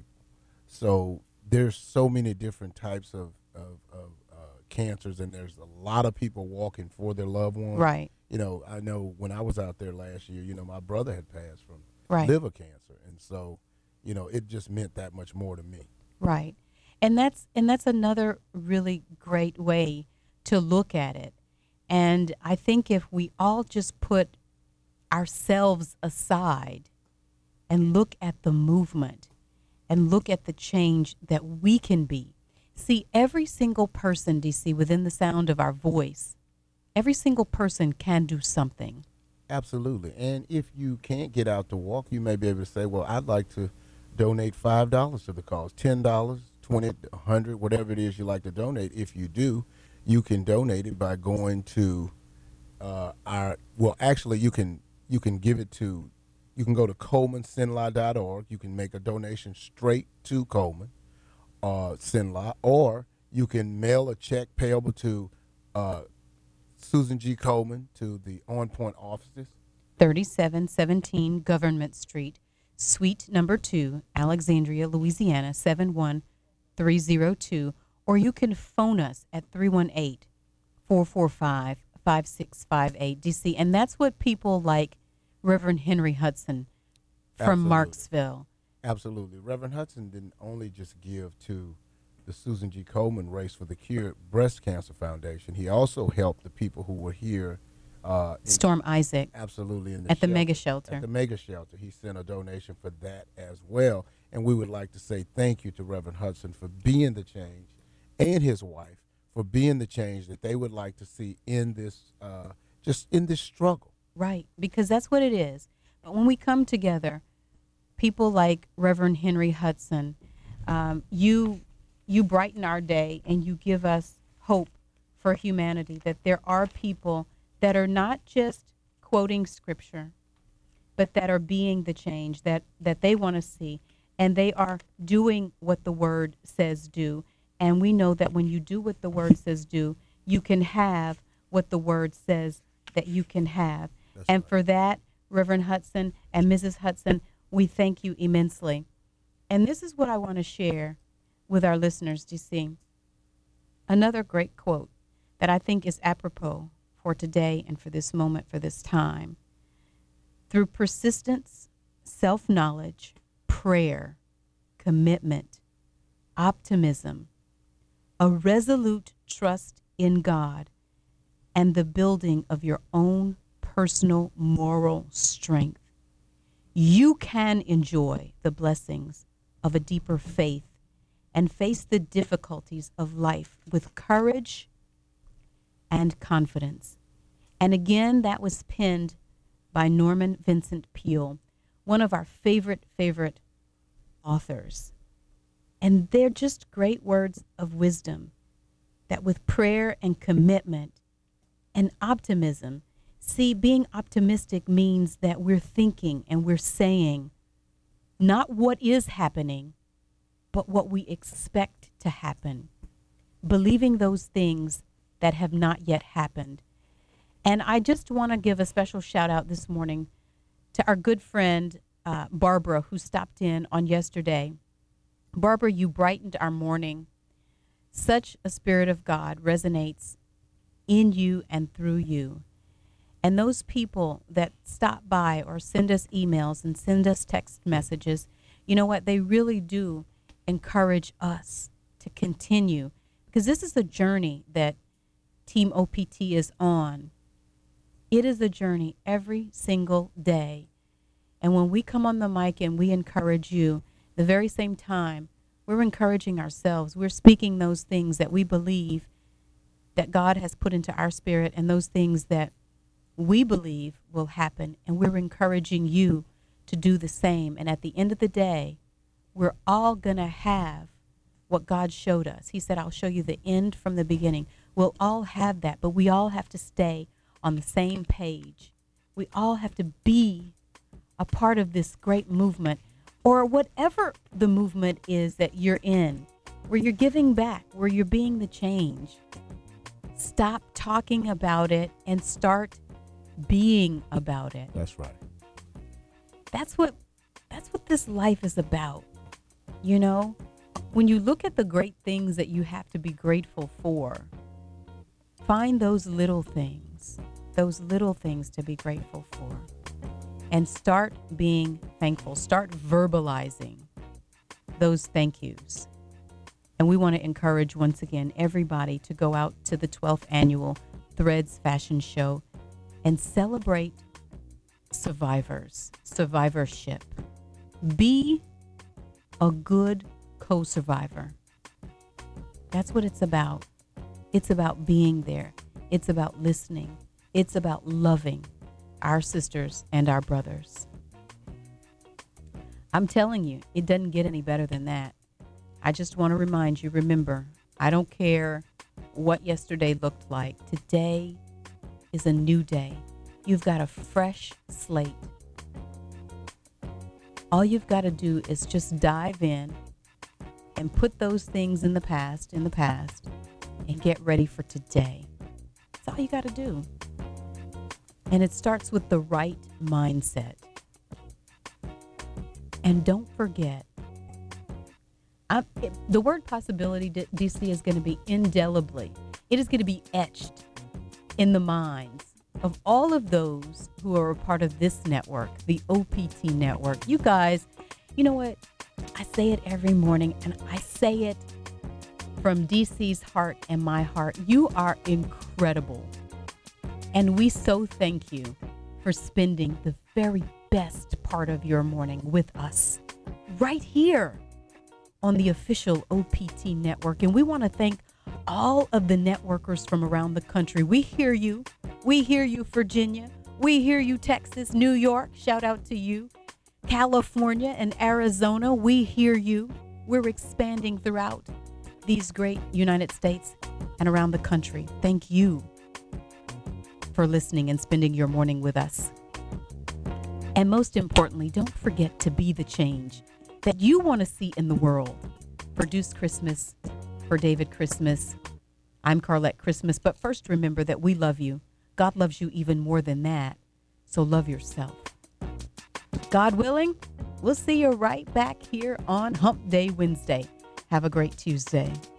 So there's so many different types of, of, of cancers, and there's a lot of people walking for their loved ones. Right. You know, I know when I was out there last year, you know, my brother had passed from right. liver cancer, and so, you know, it just meant that much more to me. Right. And that's and that's another really great way to look at it. And I think if we all just put ourselves aside and look at the movement and look at the change that we can be. See, every single person, D C, within the sound of our voice, every single person can do something. Absolutely. And if you can't get out to walk, you may be able to say, well, I'd like to donate five dollars to the cause, ten dollars, twenty dollars, one hundred dollars, whatever it is you like to donate. If you do, you can donate it by going to uh, our, well, actually, you can you can give it to, you can go to Coleman Sinla dot org. You can make a donation straight to Coleman. Uh, Sinla, or you can mail a check payable to uh, Susan G. Coleman to the On Point offices. thirty-seven seventeen Government Street, Suite Number two, Alexandria, Louisiana, seven one three zero two. Or you can phone us at three one eight, four four five, five six five eight, D C. And that's what people like Reverend Henry Hudson from Absolutely. Marksville. Absolutely. Reverend Hudson didn't only just give to the Susan G. Komen Race for the Cure Breast Cancer Foundation. He also helped the people who were here. Uh, in, Storm Isaac. Absolutely. In the at the shelter, mega shelter. At the mega shelter. He sent a donation for that as well. And we would like to say thank you to Reverend Hudson for being the change, and his wife for being the change that they would like to see in this, uh, just in this struggle. Right, because that's what it is. But when we come together, people like Reverend Henry Hudson, um, you you brighten our day and you give us hope for humanity, that there are people that are not just quoting scripture, but that are being the change that, that they want to see. And they are doing what the word says do. And we know that when you do what the word says do, you can have what the word says that you can have. That's and right. For that, Reverend Hudson and Missus Hudson, we thank you immensely. And this is what I want to share with our listeners, D C. Another great quote that I think is apropos for today and for this moment, for this time. Through persistence, self-knowledge, prayer, commitment, optimism, a resolute trust in God, and the building of your own personal moral strength, you can enjoy the blessings of a deeper faith and face the difficulties of life with courage and confidence. And again, that was penned by Norman Vincent Peale, one of our favorite, favorite authors. And they're just great words of wisdom that with prayer and commitment and optimism, see, being optimistic means that we're thinking and we're saying not what is happening, but what we expect to happen, believing those things that have not yet happened. And I just want to give a special shout out this morning to our good friend, uh, Barbara, who stopped in on yesterday. Barbara, you brightened our morning. Such a spirit of God resonates in you and through you. And those people that stop by or send us emails and send us text messages, you know what? They really do encourage us to continue, because this is a journey that Team O P T is on. It is a journey every single day. And when we come on the mic and we encourage you, the very same time, we're encouraging ourselves. We're speaking those things that we believe that God has put into our spirit and those things that we believe will happen. And we're encouraging you to do the same. And at the end of the day, we're all going to have what God showed us. He said, I'll show you the end from the beginning. We'll all have that, but we all have to stay on the same page. We all have to be a part of this great movement, or whatever the movement is that you're in, where you're giving back, where you're being the change. Stop talking about it and start being about it. That's right. That's what that's what this life is about. You know, when you look at the great things that you have to be grateful for, find those little things, those little things to be grateful for, and start being thankful. Start verbalizing those thank yous. And we want to encourage, once again, everybody to go out to the twelfth annual Threads Fashion Show and celebrate survivors, survivorship. Be a good co-survivor. That's what it's about. It's about being there. It's about listening. It's about loving our sisters and our brothers. I'm telling you, it doesn't get any better than that. I just want to remind you, remember, I don't care what yesterday looked like. Today is a new day. You've got a fresh slate. All you've got to do is just dive in and put those things in the past, in the past, and get ready for today. That's all you got to do. And it starts with the right mindset. And don't forget, I, it, the word possibility, D C, is going to be indelibly. It is going to be etched in the minds of all of those who are a part of this network, the O P T network. You guys, you know what? I say it every morning, and I say it from D C's heart and my heart. You are incredible. And we so thank you for spending the very best part of your morning with us right here on the official O P T network. And we want to thank all of the networkers from around the country. We hear you. We hear you, Virginia. We hear you, Texas, New York. Shout out to you. California and Arizona, we hear you. We're expanding throughout these great United States and around the country. Thank you for listening and spending your morning with us. And most importantly, don't forget to be the change that you want to see in the world. Produce Christmas for David Christmas. I'm Carlette Christmas, but first remember that we love you. God loves you even more than that, so love yourself. God willing, we'll see you right back here on Hump Day Wednesday. Have a great Tuesday.